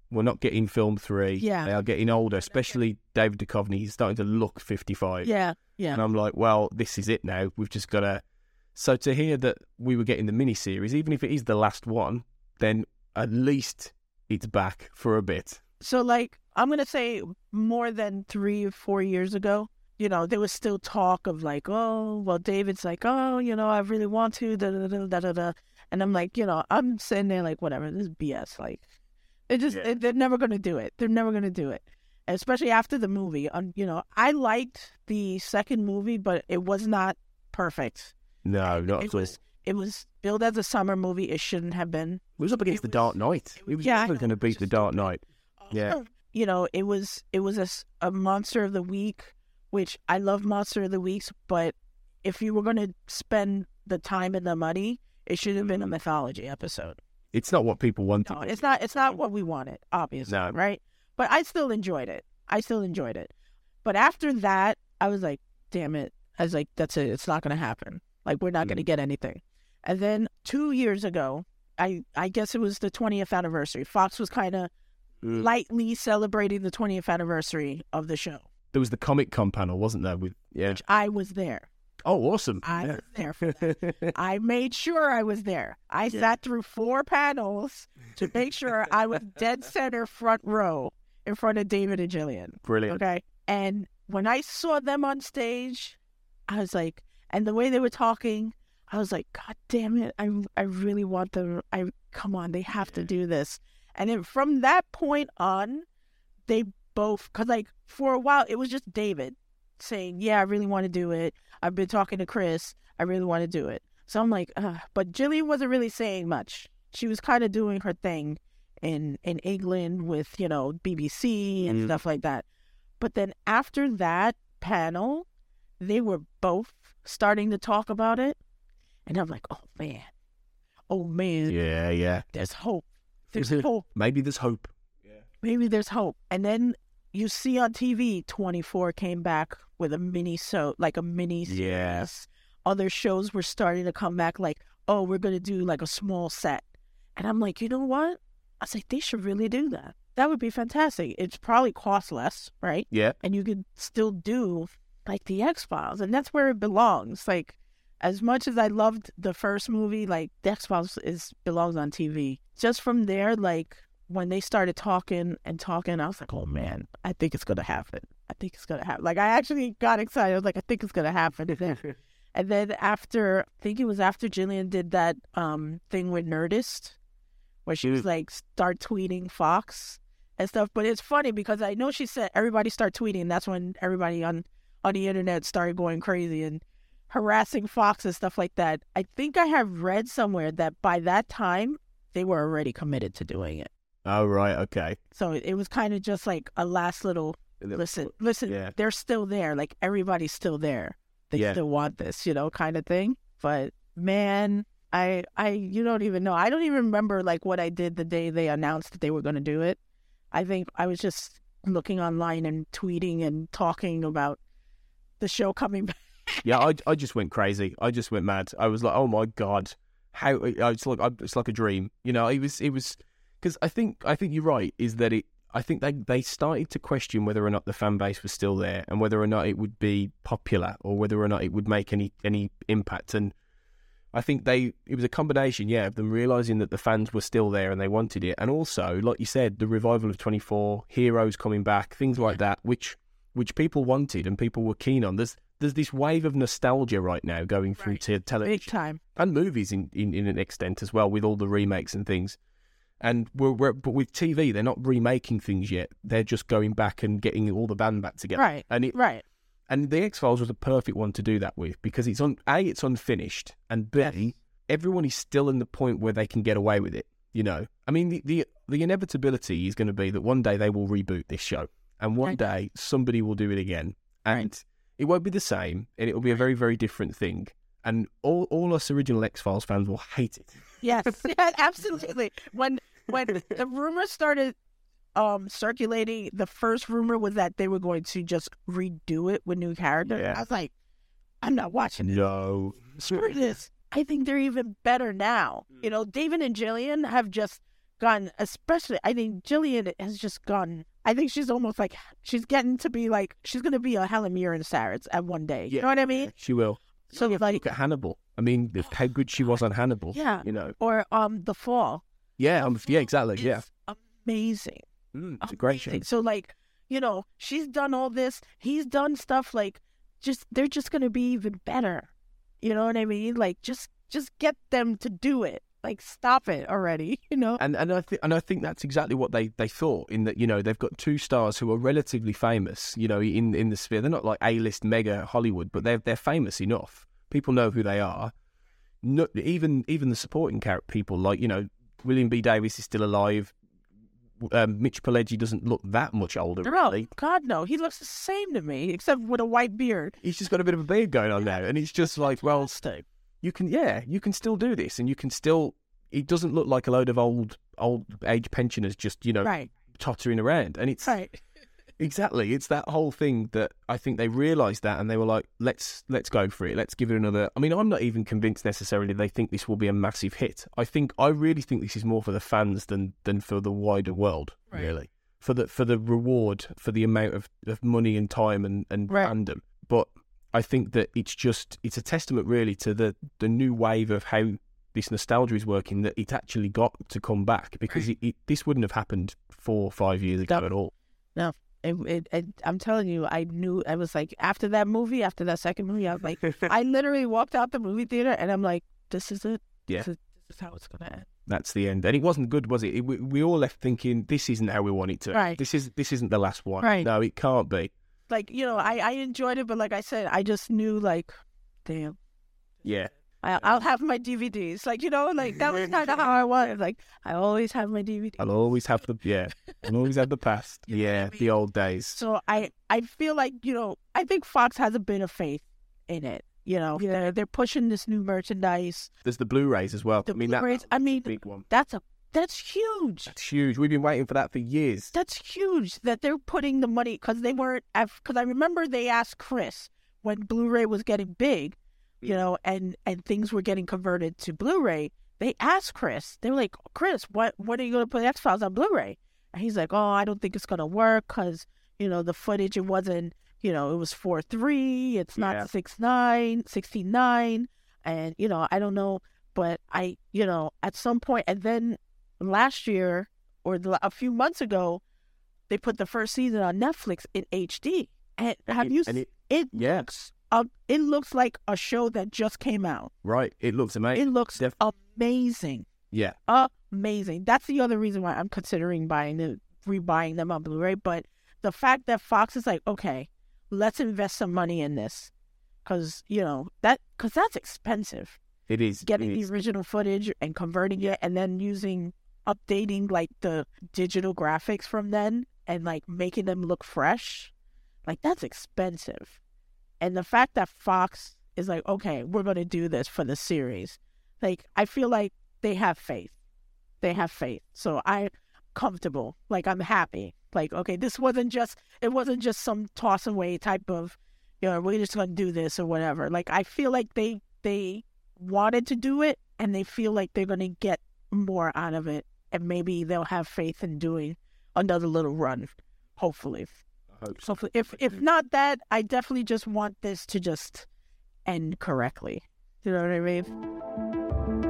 we're not getting film three. Yeah. They are getting older, especially David Duchovny. He's starting to look fifty-five. Yeah, yeah. And I'm like, well, this is it now. We've just got to... So to hear that we were getting the miniseries, even if it is the last one, then at least it's back for a bit. So, like, I'm going to say more than three or four years ago, you know, there was still talk of like, oh, well, David's like, oh, you know, I really want to, da da da da da da. And I'm like, you know, I'm sitting there like, whatever, this is B S. Like, it just, Yeah. it, they're never going to do it. They're never going to do it. And especially after the movie. Um, you know, I liked the second movie, but it was not perfect. No, not It at all. was, it was billed as a summer movie. It shouldn't have been. It was up against it The was- Dark Knight. it It was- was yeah, I never know. going to It was beat The just Dark stupid. Knight. Yeah. You know, it was it was a, s- a Monster of the Week, which I love Monster of the Weeks, but if you were going to spend the time and the money, it should have been a mythology episode. It's not what people wanted. No, it's not. It's not what we wanted, obviously, No. right? But I still enjoyed it. I still enjoyed it. But after that, I was like, damn it. I was like, that's it. It's not going to happen. Like, we're not going to get anything. And then two years ago, I I guess it was the twentieth anniversary. Fox was kind of Mm. lightly celebrating the twentieth anniversary of the show. There was the Comic Con panel, wasn't there? With yeah. I was there. Oh, awesome. I Yeah. was there for that. I made sure I was there. I sat through four panels to make sure I was dead center front row in front of David and Jillian. Brilliant. Okay. And when I saw them on stage, I was like, and the way they were talking, I was like, God damn it. I, I really want them. I come on, they have to do this. And then from that point on, they both, because like for a while, it was just David saying, yeah, I really want to do it. I've been talking to Chris. I really want to do it. So I'm like, Ugh. But Jillian wasn't really saying much. She was kind of doing her thing in, in England with, you know, B B C and Mhm. stuff like that. But then after that panel, they were both starting to talk about it. And I'm like, oh, man. Oh, man. Yeah, yeah. There's hope. There's Mhm. hope. Maybe there's hope. Maybe there's hope. And then you see on T V, twenty-four came back with a mini so like a mini series. Yeah. Other shows were starting to come back like, oh, we're going to do like a small set. And I'm like, you know what? I was like, they should really do that. That would be fantastic. It's probably cost less, right? Yeah. And you could still do like the X-Files. And that's where it belongs. Like, as much as I loved the first movie, like the X-Files is belongs on T V. Just from there, like when they started talking and talking, I was like, oh man, I think it's gonna happen. I think it's gonna happen. Like I actually got excited. I was like, I think it's gonna happen. And then after, I think it was after Jillian did that um thing with Nerdist, where she was Mm. like, start tweeting Fox and stuff. But it's funny because I know she said everybody start tweeting. That's when everybody on on the internet started going crazy and harassing Fox and stuff like that. I think I have read somewhere that by that time they were already committed to doing it. Oh, right. Okay. So it was kind of just like a last little listen, listen, Yeah. they're still there. Like everybody's still there. They Yeah. still want this, you know, kind of thing. But man, I, I, you don't even know. I don't even remember like what I did the day they announced that they were going to do it. I think I was just looking online and tweeting and talking about the show coming back. Yeah, I, I just went crazy. I just went mad. I was like, oh my God, how it's like it's like a dream. You know, it was it was because I think I think you're right. Is that it? I think they they started to question whether or not the fan base was still there and whether or not it would be popular or whether or not it would make any any impact. And I think they it was a combination, yeah, of them realizing that the fans were still there and they wanted it, and also, like you said, the revival of twenty-four, Heroes coming back, things like that, which which people wanted and people were keen on. There's there's this wave of nostalgia right now going through Right. to Big television time. and movies in, in, in an extent as well, with all the remakes and things. And we're, we're but with T V, they're not remaking things yet. They're just going back and getting all the band back together. Right. And it Right. and the X-Files was a perfect one to do that with because it's on A, it's unfinished, and B, Yes. everyone is still in the point where they can get away with it. You know, I mean, the the, the inevitability is going to be that one day they will reboot this show, and one Right. day somebody will do it again, and it won't be the same, and it will be a very very different thing. And all all us original X-Files fans will hate it. Yes, yeah, absolutely. When when the rumor started um circulating, the first rumor was that they were going to just redo it with new characters. Yeah. I was like, I'm not watching it. No, Screw this. I think they're even better now. You know, David and Jillian have just gone, especially, I think Jillian has just gone, I think she's almost like, she's getting to be like, she's going to be a Helen Mirren Sarah at one day. Yeah. You know what I mean? She will. So You like, look at Hannibal. I mean, the- how good she was on Hannibal. yeah. You know. Or um, The Fall. Yeah, um, yeah, exactly. It's Yeah. amazing. Mm, it's a great show. Amazing. So like, you know, she's done all this. He's done stuff like, just they're just gonna be even better. You know what I mean? Like, just just get them to do it. Like, stop it already. You know? And and I think and I think that's exactly what they, they thought, in that, you know, they've got two stars who are relatively famous, you know, in, in the sphere. They're not like A-list mega Hollywood, but they're they're famous enough. People know who they are. No, even even the supporting character people, like, you know, William B. Davis is still alive. Um, Mitch Pileggi doesn't look that much older, No, really. God no. He looks the same to me, except with a white beard. He's just got a bit of a beard going on now, and it's just like, well, Fantastic. you can, yeah, you can still do this, and you can still. It doesn't look like a load of old old age pensioners just, you know, Right. tottering around, and it's Right. exactly, it's that whole thing that I think they realised that, and they were like, let's let's go for it, let's give it another. I mean, I'm not even convinced necessarily they think this will be a massive hit. I think I really think this is more for the fans than than for the wider world, Right. really, for the for the reward, for the amount of, of money and time and and Right. fandom. But I think that it's just it's a testament really to the the new wave of how this nostalgia is working, that it actually got to come back, because Right. it, it, this wouldn't have happened four or five years ago No. at all. No. It, it, it, I'm telling you, I knew, I was like, after that movie, after that second movie, I was like, I literally walked out the movie theater and I'm like, this is it. Yeah. This is, this is how it's going to end. That's the end, and it wasn't good, was it? it we, we all left thinking, this isn't how we want it to. Right. This is this isn't the last one. Right. No, it can't be. Like, you know, I, I enjoyed it, but like I said, I just knew, like, damn, Yeah. I, I'll have my D V Ds. Like, you know, like that was kind of how I was. Like, I always have my D V Ds. I'll always have the yeah. I'll always have the past. You know what I Yeah, mean? the old days. So I, I feel like, you know, I think Fox has a bit of faith in it. You know, they're, they're pushing this new merchandise. There's the Blu-rays as well. The I mean, Blu-rays, that, I that's mean, a big one. That's a that's huge. That's huge. We've been waiting for that for years. That's huge that they're putting the money, because they weren't, because I remember they asked Chris when Blu-ray was getting big, you know, and, and things were getting converted to Blu-ray. They asked Chris, they were like, Chris, what, what are you going to put X-Files on Blu-ray? And he's like, oh, I don't think it's going to work because, you know, the footage, it wasn't, you know, it was four three, it's not Yeah. six nine, sixteen nine, and, you know, I don't know, but I, you know, at some point, and then last year or the, a few months ago, they put the first season on Netflix in H D. And have it- you? and s- it- It Yeah. looks, um, it looks like a show that just came out. Right. It looks amazing. It looks Def- amazing, Yeah. amazing. That's the other reason why I'm considering buying it, rebuying them on Blu-ray. But the fact that Fox is like, okay, let's invest some money in this, because you know that, because that's expensive. It is. Getting it the is. original footage and converting it, and then using, updating like the digital graphics from then, and like making them look fresh, like that's expensive. And the fact that Fox is like, okay, we're going to do this for the series, like I feel like they have faith. They have faith. So I'm comfortable. Like I'm happy. Like, okay, this wasn't just, it wasn't just some toss away type of, you know, we're just going to do this or whatever. Like I feel like they, they wanted to do it, and they feel like they're going to get more out of it, and maybe they'll have faith in doing another little run, hopefully. I hope so. Hopefully, if if not that, I definitely just want this to just end correctly. You know what I mean?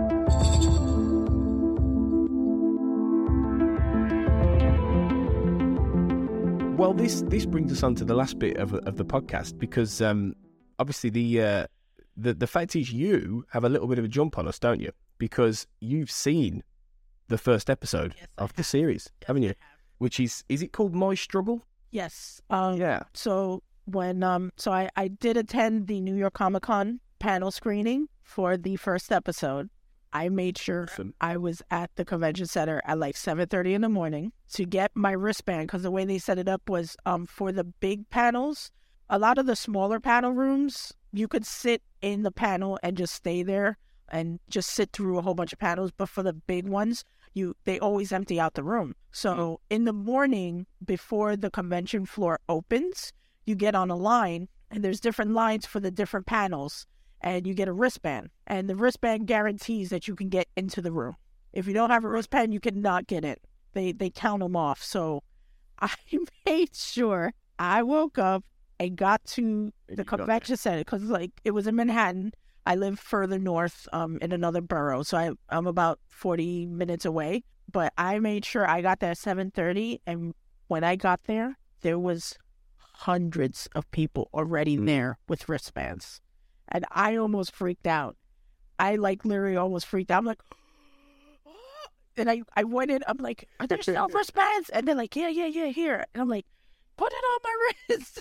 Well, this this brings us on to the last bit of of the podcast, because um, obviously the uh, the the fact is you have a little bit of a jump on us, don't you? Because you've seen the first episode Yes, I of the have. series, Yes, haven't I you? have. Which is is it called My Struggle? Yes. Um, Yeah. So when um, so I I did attend the New York Comic Con panel screening for the first episode. I made sure Awesome. I was at the convention center at like seven thirty in the morning to get my wristband, because the way they set it up was um for the big panels. A lot of the smaller panel rooms, you could sit in the panel and just stay there and just sit through a whole bunch of panels. But for the big ones, you they always empty out the room. So in the morning before the convention floor opens, you get on a line, and there's different lines for the different panels. And you get a wristband, and the wristband guarantees that you can get into the room. If you don't have a wristband, you cannot get in. They they count them off. So I made sure I woke up and got to the convention center because like it was in Manhattan. I live further north um, in another borough, so I, I'm about forty minutes away. But I made sure I got there at seven thirty, and when I got there, there was hundreds of people already mm. there with wristbands. And I almost freaked out. I, like, literally almost freaked out. I'm like, oh. And I, I went in, I'm like, are there still wristbands? And they're like, yeah, yeah, yeah, here. And I'm like, put it on my wrist.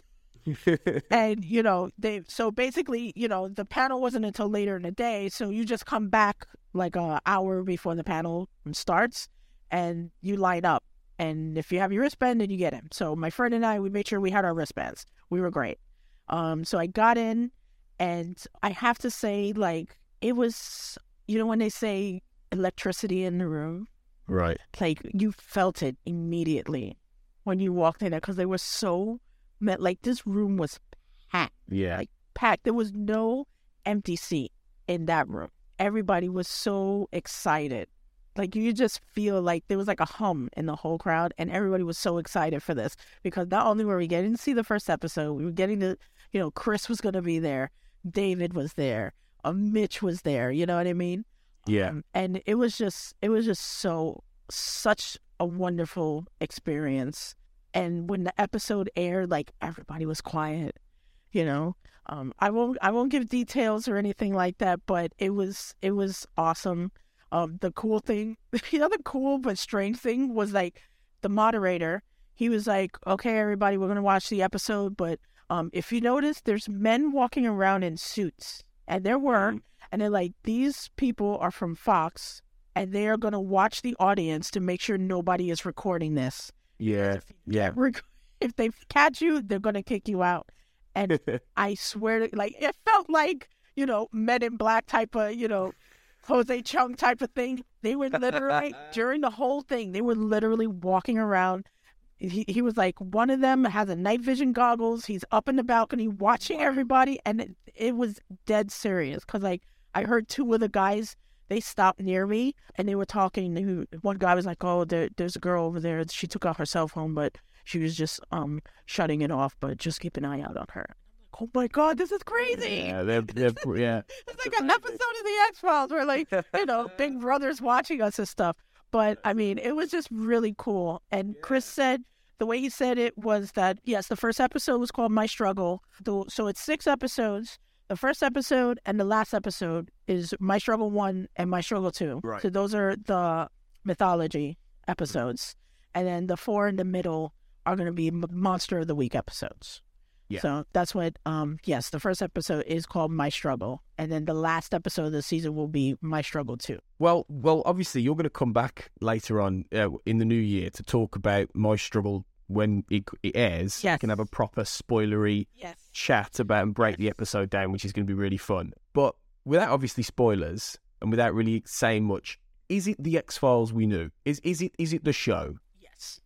And, you know, they, so basically, you know, the panel wasn't until later in the day. So you just come back like an hour before the panel starts and you line up. And if you have your wristband, then you get him. So my friend and I, we made sure we had our wristbands. We were great. Um, so I got in, and I have to say, like, it was, you know, when they say electricity in the room? Right. Like, you felt it immediately when you walked in there because they were so, like, this room was packed. Yeah. Like, packed. There was no empty seat in that room. Everybody was so excited. Like, you just feel like there was like a hum in the whole crowd, and everybody was so excited for this because not only were we getting to see the first episode, we were getting to, you know, Chris was going to be there, David was there, uh, Mitch was there, you know what I mean? Yeah. Um, and it was just, it was just so, such a wonderful experience. And when the episode aired, like, everybody was quiet, you know? Um, I won't, I won't give details or anything like that, but it was, it was awesome. Um, the cool thing, the other cool but strange thing was like the moderator, he was like, okay, everybody, we're going to watch the episode. But um, if you notice, there's men walking around in suits, and there were, mm. and they're like, these people are from Fox, and they are going to watch the audience to make sure nobody is recording this. Yeah. Yeah. Rec- if they catch you, they're going to kick you out. And I swear to, like, it felt like, you know, Men in Black type of, you know, Jose Chung type of thing. They were literally, during the whole thing, they were literally walking around. He he was like, one of them has a night vision goggles. He's up in the balcony watching everybody. And it, it was dead serious. Because, like, I heard two of the guys, they stopped near me and they were talking. One guy was like, oh, there, there's a girl over there. She took out her cell phone, but she was just um shutting it off. But just keep an eye out on her. Oh my God, this is crazy. Yeah, they're, they're, yeah. It's like an episode of the X-Files where, like, you know, Big Brother's watching us and stuff. But, I mean, it was just really cool. And Chris said, the way he said it was that, yes, the first episode was called My Struggle. So it's six episodes. The first episode and the last episode is My Struggle one and My Struggle two. Right. So those are the mythology episodes. And then the four in the middle are going to be Monster of the Week episodes. Yeah. So that's what, um, yes, the first episode is called My Struggle. And then the last episode of the season will be My Struggle two. Well, well, obviously, you're going to come back later on uh, in the new year to talk about My Struggle when it, it airs. Yes. You can have a proper spoilery yes. chat about and break the episode down, which is going to be really fun. But without obviously spoilers and without really saying much, is it the X-Files we knew? Is is it is it the show? Yes.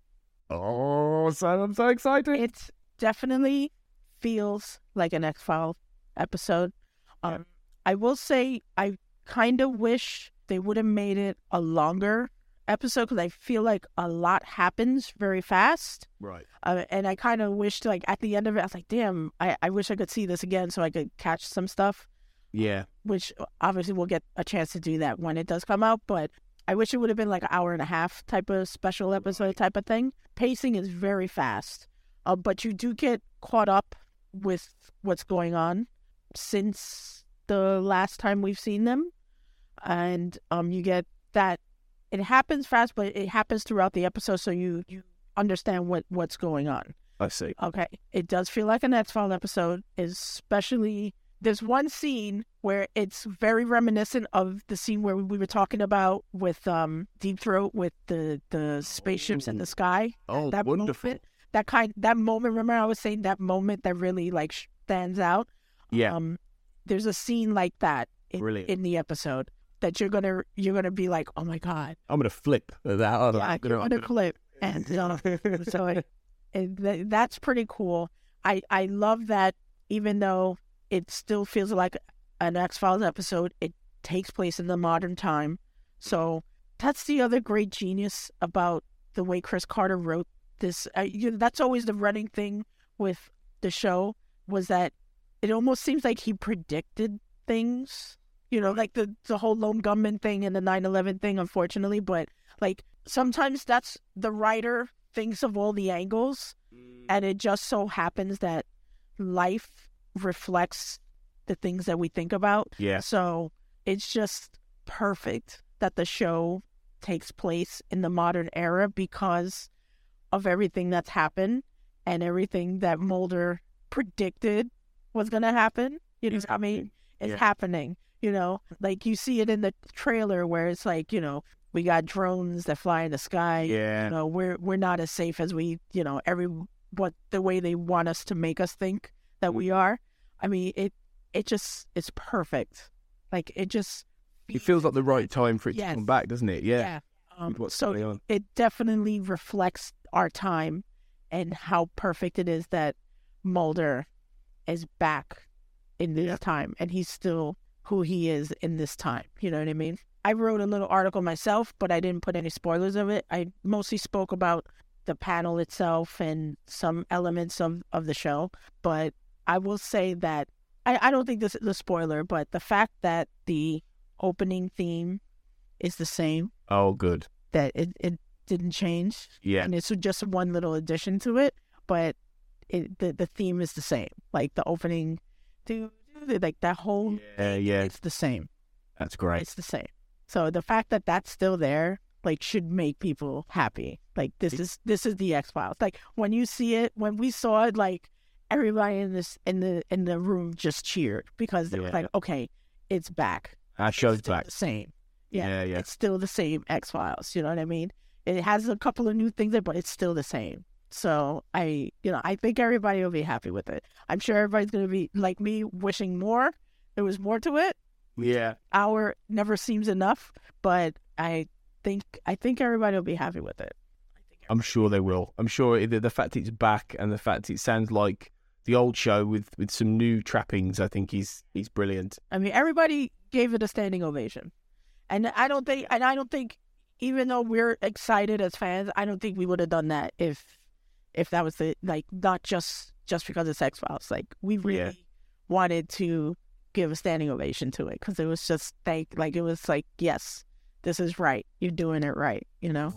Oh, so I'm so excited. It's definitely feels like an X-Files episode. Um, yeah. I will say I kind of wish they would have made it a longer episode because I feel like a lot happens very fast. Right. Uh, and I kind of wished, like, at the end of it, I was like, damn, I, I wish I could see this again so I could catch some stuff. Yeah. Which obviously we'll get a chance to do that when it does come out. But I wish it would have been like an hour and a half type of special episode right. type of thing. Pacing is very fast. Uh, but you do get caught up with what's going on since the last time we've seen them. And um, you get that it happens fast, but it happens throughout the episode, so you, you understand what, what's going on. I see. Okay. It does feel like an X-Files episode, especially there's one scene where it's very reminiscent of the scene where we were talking about with um, Deep Throat with the, the spaceships oh. in the sky. Oh, that wonderful. Moment, that kind, that moment, remember I was saying that moment that really, like, stands out? Yeah. Um, there's a scene like that in, in the episode that you're gonna you're gonna be like, oh my God, I'm gonna flip that. Yeah, I'm gonna, you're gonna flip, and uh, so it, it, th- that's pretty cool. I I love that even though it still feels like an X-Files episode, it takes place in the modern time. So that's the other great genius about the way Chris Carter wrote this. Uh, you know, that's always the running thing with the show, was that it almost seems like he predicted things, you know, like the, the whole lone gunman thing and the nine eleven thing, unfortunately. But like sometimes that's the writer thinks of all the angles, and it just so happens that life reflects the things that we think about. Yeah. So it's just perfect that the show takes place in the modern era because of everything that's happened and everything that Mulder predicted was going to happen. You know what I mean? It's Yeah. happening, you know, like you see it in the trailer where it's like, you know, we got drones that fly in the sky. Yeah. You know, we're, we're not as safe as we, you know, every, what the way they want us to make us think that we are. I mean, it, it just, it's perfect. Like it just, It feels like the right time for it Yes. to come back, doesn't it? Yeah. yeah. Um, With what's so going on. it definitely reflects our time and how perfect it is that Mulder is back in this Yeah. time, and he's still who he is in this time. You know what I mean? I wrote a little article myself, but I didn't put any spoilers of it. I mostly spoke about the panel itself and some elements of, of the show. But I will say that I, I don't think this is a spoiler, but the fact that the opening theme is the same, Oh, good. that it, it didn't change. Yeah. And it's just one little addition to it, but it, the the theme is the same. Like the opening, do like that whole Yeah, yeah. it's the same. That's great. It's the same. So the fact that that's still there, like, should make people happy. Like this is this is the X-Files. Like when you see it, when we saw it, like everybody in this in the in the room just cheered because they Yeah. were like, okay, it's back. Our It's show's still back. the same. Yeah, Yeah, yeah. It's still the same X-Files. You know what I mean? It has a couple of new things, there, but it's still the same. So I, you know, I think everybody will be happy with it. I'm sure everybody's going to be like me, wishing more. There was more to it. Yeah. Hour never seems enough, but I think I think everybody will be happy with it. I think I'm sure they will. I'm sure the, the fact it's back and the fact it sounds like the old show with, with some new trappings, I think is is brilliant. I mean, everybody gave it a standing ovation, and I don't think, and I don't think, even though we're excited as fans, I don't think we would have done that if, if that was the like not just just because it's X-Files. Like we really Yeah. wanted to give a standing ovation to it because it was just thank, like it was like, yes, this is right. You're doing it right. You know.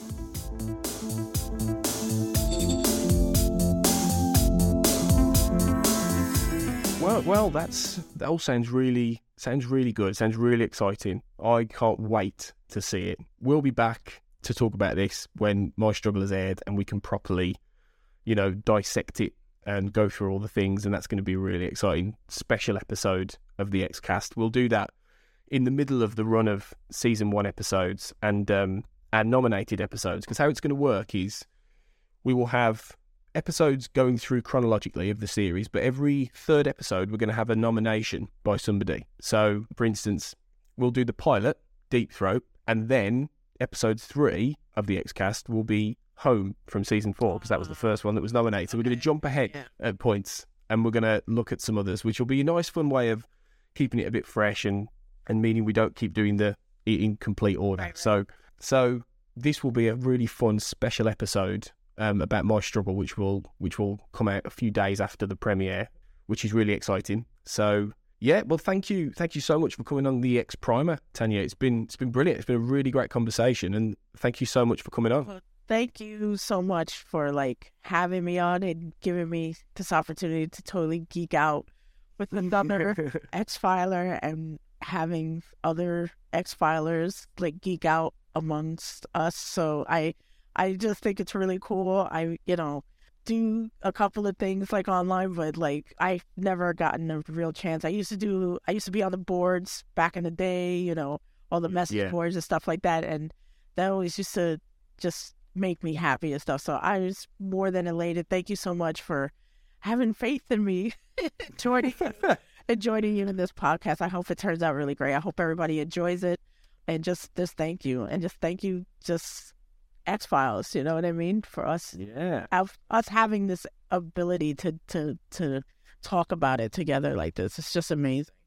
Well, well, that's that all sounds really sounds really good. Sounds really exciting. I can't wait to see it. We'll be back to talk about this when My Struggle has aired, and we can properly, you know, dissect it and go through all the things. And that's going to be a really exciting special episode of the X-Cast. We'll do that in the middle of the run of season one episodes and um, our nominated episodes. Because how it's going to work is we will have episodes going through chronologically of the series, but every third episode we're going to have a nomination by somebody. So, for instance, we'll do the pilot, Deep Throat, and then episode three of the X-Cast will be Home from season four, because that was the first one that was nominated. So we're going to jump ahead Yeah. at points, and we're going to look at some others, which will be a nice, fun way of keeping it a bit fresh and, and meaning we don't keep doing the in complete order. Right, right. So, so this will be a really fun special episode Um, about My Struggle, which will which will come out a few days after the premiere, which is really exciting. So yeah, well, thank you, thank you so much for coming on the X Primer, Tanya. It's been it's been brilliant. It's been a really great conversation, and thank you so much for coming on. Well, thank you so much for like having me on and giving me this opportunity to totally geek out with another X-Filer and having other X-Filers like geek out amongst us. So I. I just think it's really cool. I, you know, do a couple of things like online, but like I've never gotten a real chance. I used to do, I used to be on the boards back in the day, you know, all the message Yeah. boards and stuff like that. And that always used to just make me happy and stuff. So I was more than elated. Thank you so much for having faith in me, joining, and joining you in this podcast. I hope it turns out really great. I hope everybody enjoys it. And just, just thank you. And just thank you, just X-Files, you know what I mean? For us, Yeah, of us having this ability to, to, to talk about it together like this. It's just amazing.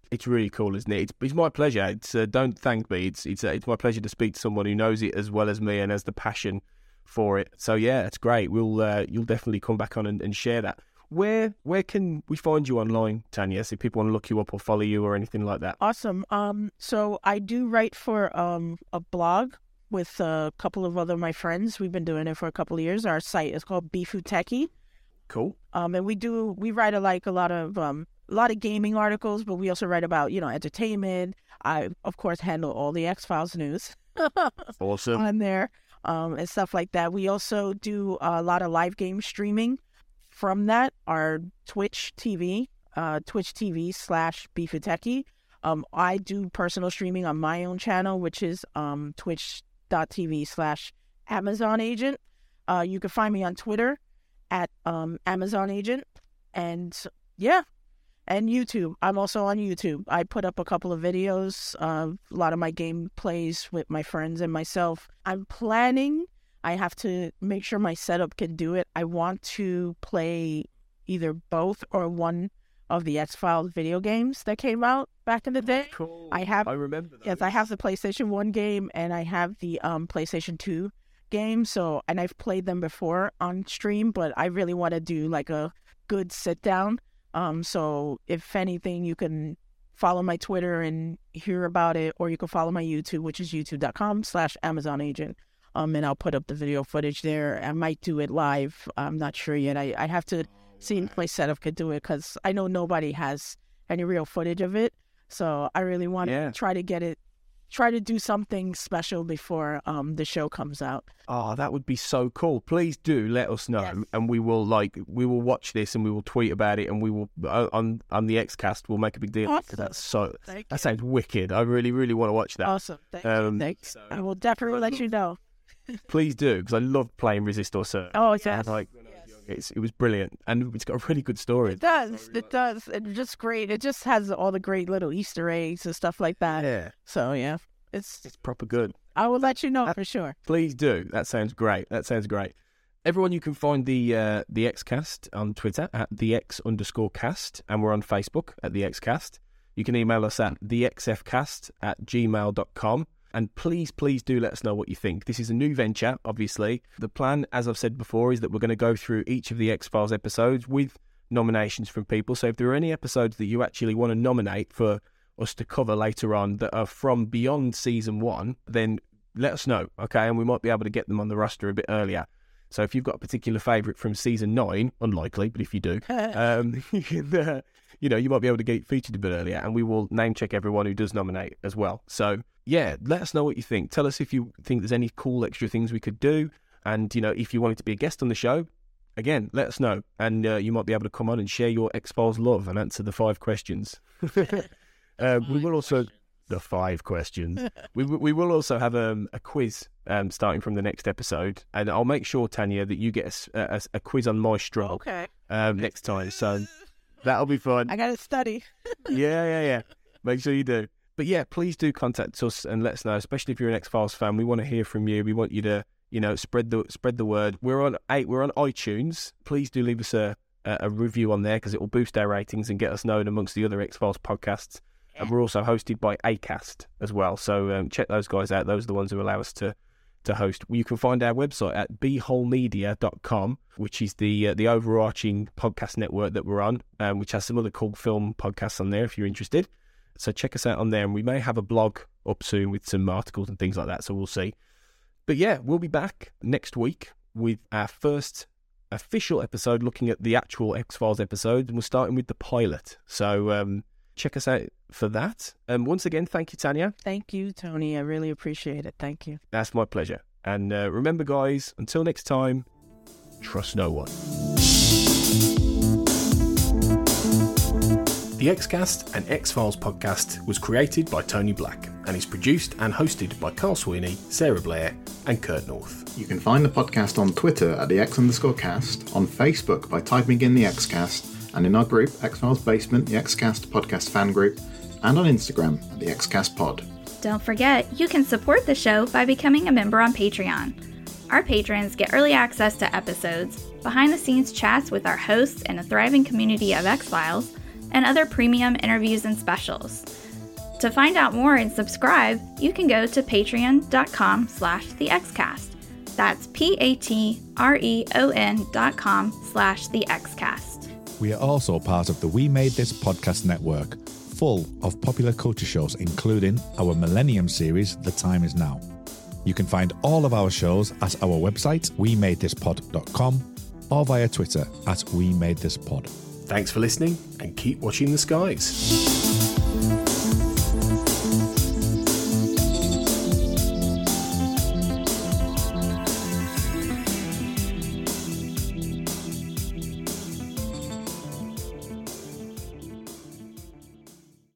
It's really cool, isn't it? It's, it's my pleasure. It's uh, don't thank me. It's it's uh, it's my pleasure to speak to someone who knows it as well as me and has the passion for it. So yeah, it's great. We'll uh, you'll definitely come back on and, and share that. Where where can we find you online, Tanya? So if people want to look you up or follow you or anything like that. Awesome. Um, so I do write for um a blog with a couple of other my friends. We've been doing it for a couple of years. Our site is called Beefutechie. Cool. Um, and we do we write a, like a lot of um a lot of gaming articles, but we also write about you know entertainment. I of course handle all the X-Files news. Awesome. On there, um, and stuff like that. We also do a lot of live game streaming. From that, our Twitch T V, uh, Twitch T V slash Beefutechie. Um, I do personal streaming on my own channel, which is um twitch.tv slash Amazon Agent. Uh, you can find me on Twitter at um Amazon Agent, and yeah, and YouTube. I'm also on YouTube. I put up a couple of videos of a lot of my gameplays with my friends and myself. I'm planning. I have to make sure my setup can do it. I want to play either both or one of the X-Files video games that came out back in the day. Cool. I have. I remember those. Yes, I have the PlayStation one game and I have the um PlayStation two game. So, and I've played them before on stream, but I really want to do like a good sit down. Um, so if anything, you can follow my Twitter and hear about it, or you can follow my YouTube, which is youtube.com slash Amazon Agent. Um, and I'll put up the video footage there. I might do it live. I'm not sure yet. I, I have to see if my setup could do it, because I know nobody has any real footage of it. So I really want Yeah. to try to get it, try to do something special before um the show comes out. Oh, that would be so cool. Please do let us know, Yes. and we will like we will watch this and we will tweet about it, and we will uh, on on the Xcast we'll make a big deal. Awesome. That's so Thank that you. sounds wicked. I really really want to watch that. Awesome. Thank Um, you. Thanks. so- I will definitely let you know. Please do, because I love playing Resist or Serve. Oh, And, yes. like it's, it was brilliant, and it's got a really good story. It does. It does. It's just great. It just has all the great little Easter eggs and stuff like that. Yeah, So yeah, it's. it's proper good. I will let you know for sure. Please do. That sounds great. That sounds great. Everyone, you can find the uh, the Xcast on Twitter at the X underscore cast, and we're on Facebook at the Xcast. You can email us at the xfcast at gmail dot com. And please, please do let us know what you think. This is a new venture, obviously. The plan, as I've said before, is that we're going to go through each of the X-Files episodes with nominations from people. So if there are any episodes that you actually want to nominate for us to cover later on that are from beyond season one, then let us know, okay? And we might be able to get them on the roster a bit earlier. So if you've got a particular favourite from season nine, unlikely, but if you do, um, you can, uh, you know, you might be able to get it featured a bit earlier, and we will name check everyone who does nominate as well. So yeah, let us know what you think. Tell us if you think there's any cool extra things we could do, and you know, if you wanted to be a guest on the show, again, let us know, and uh, you might be able to come on and share your X-Files love and answer the five questions. uh, we will also the five questions. we we will also have um, a quiz um, starting from the next episode, and I'll make sure, Tanya, that you get a, a, a quiz on Maestro Okay. um, next time. So that'll be fun. I gotta study. Yeah, yeah, yeah. Make sure you do. But yeah, please do contact us and let us know, especially if you're an X-Files fan. We want to hear from you. We want you to, you know, spread the spread the word. We're on eight. We're on iTunes. Please do leave us a a, a review on there, because it will boost our ratings and get us known amongst the other X-Files podcasts. And we're also hosted by Acast as well. So um, check those guys out. Those are the ones who allow us to to host. You can find our website at b hole media dot com, which is the uh, the overarching podcast network that we're on, um, which has some other cool film podcasts on there if you're interested. So check us out on there, and we may have a blog up soon with some articles and things like that, so we'll see. But yeah, we'll be back next week with our first official episode looking at the actual X-Files episode, and we're starting with the pilot. So um, check us out for that. Um, once again, thank you, Tanya. Thank you, Tony. I really appreciate it. Thank you. That's my pleasure. And uh, remember, guys, until next time, trust no one. The Xcast, an X-Files podcast, was created by Tony Black and is produced and hosted by Carl Sweeney, Sarah Blair, and Kurt North. You can find the podcast on Twitter at the X underscore cast, on Facebook by typing in the Xcast, and in our group, X-Files Basement, the Xcast podcast fan group, and on Instagram at the Xcast pod. Don't forget, you can support the show by becoming a member on Patreon. Our patrons get early access to episodes, behind-the-scenes chats with our hosts and a thriving community of X-Files, and other premium interviews and specials. To find out more and subscribe, you can go to patreon.com slash the XCast. That's P-A-T-R-E-O-N dot com slash the XCast. We are also part of the We Made This podcast network, full of popular culture shows, including our Millennium series, The Time Is Now. You can find all of our shows at our website, we made this pod dot com, or via Twitter at we made this pod. Thanks for listening and keep watching the skies.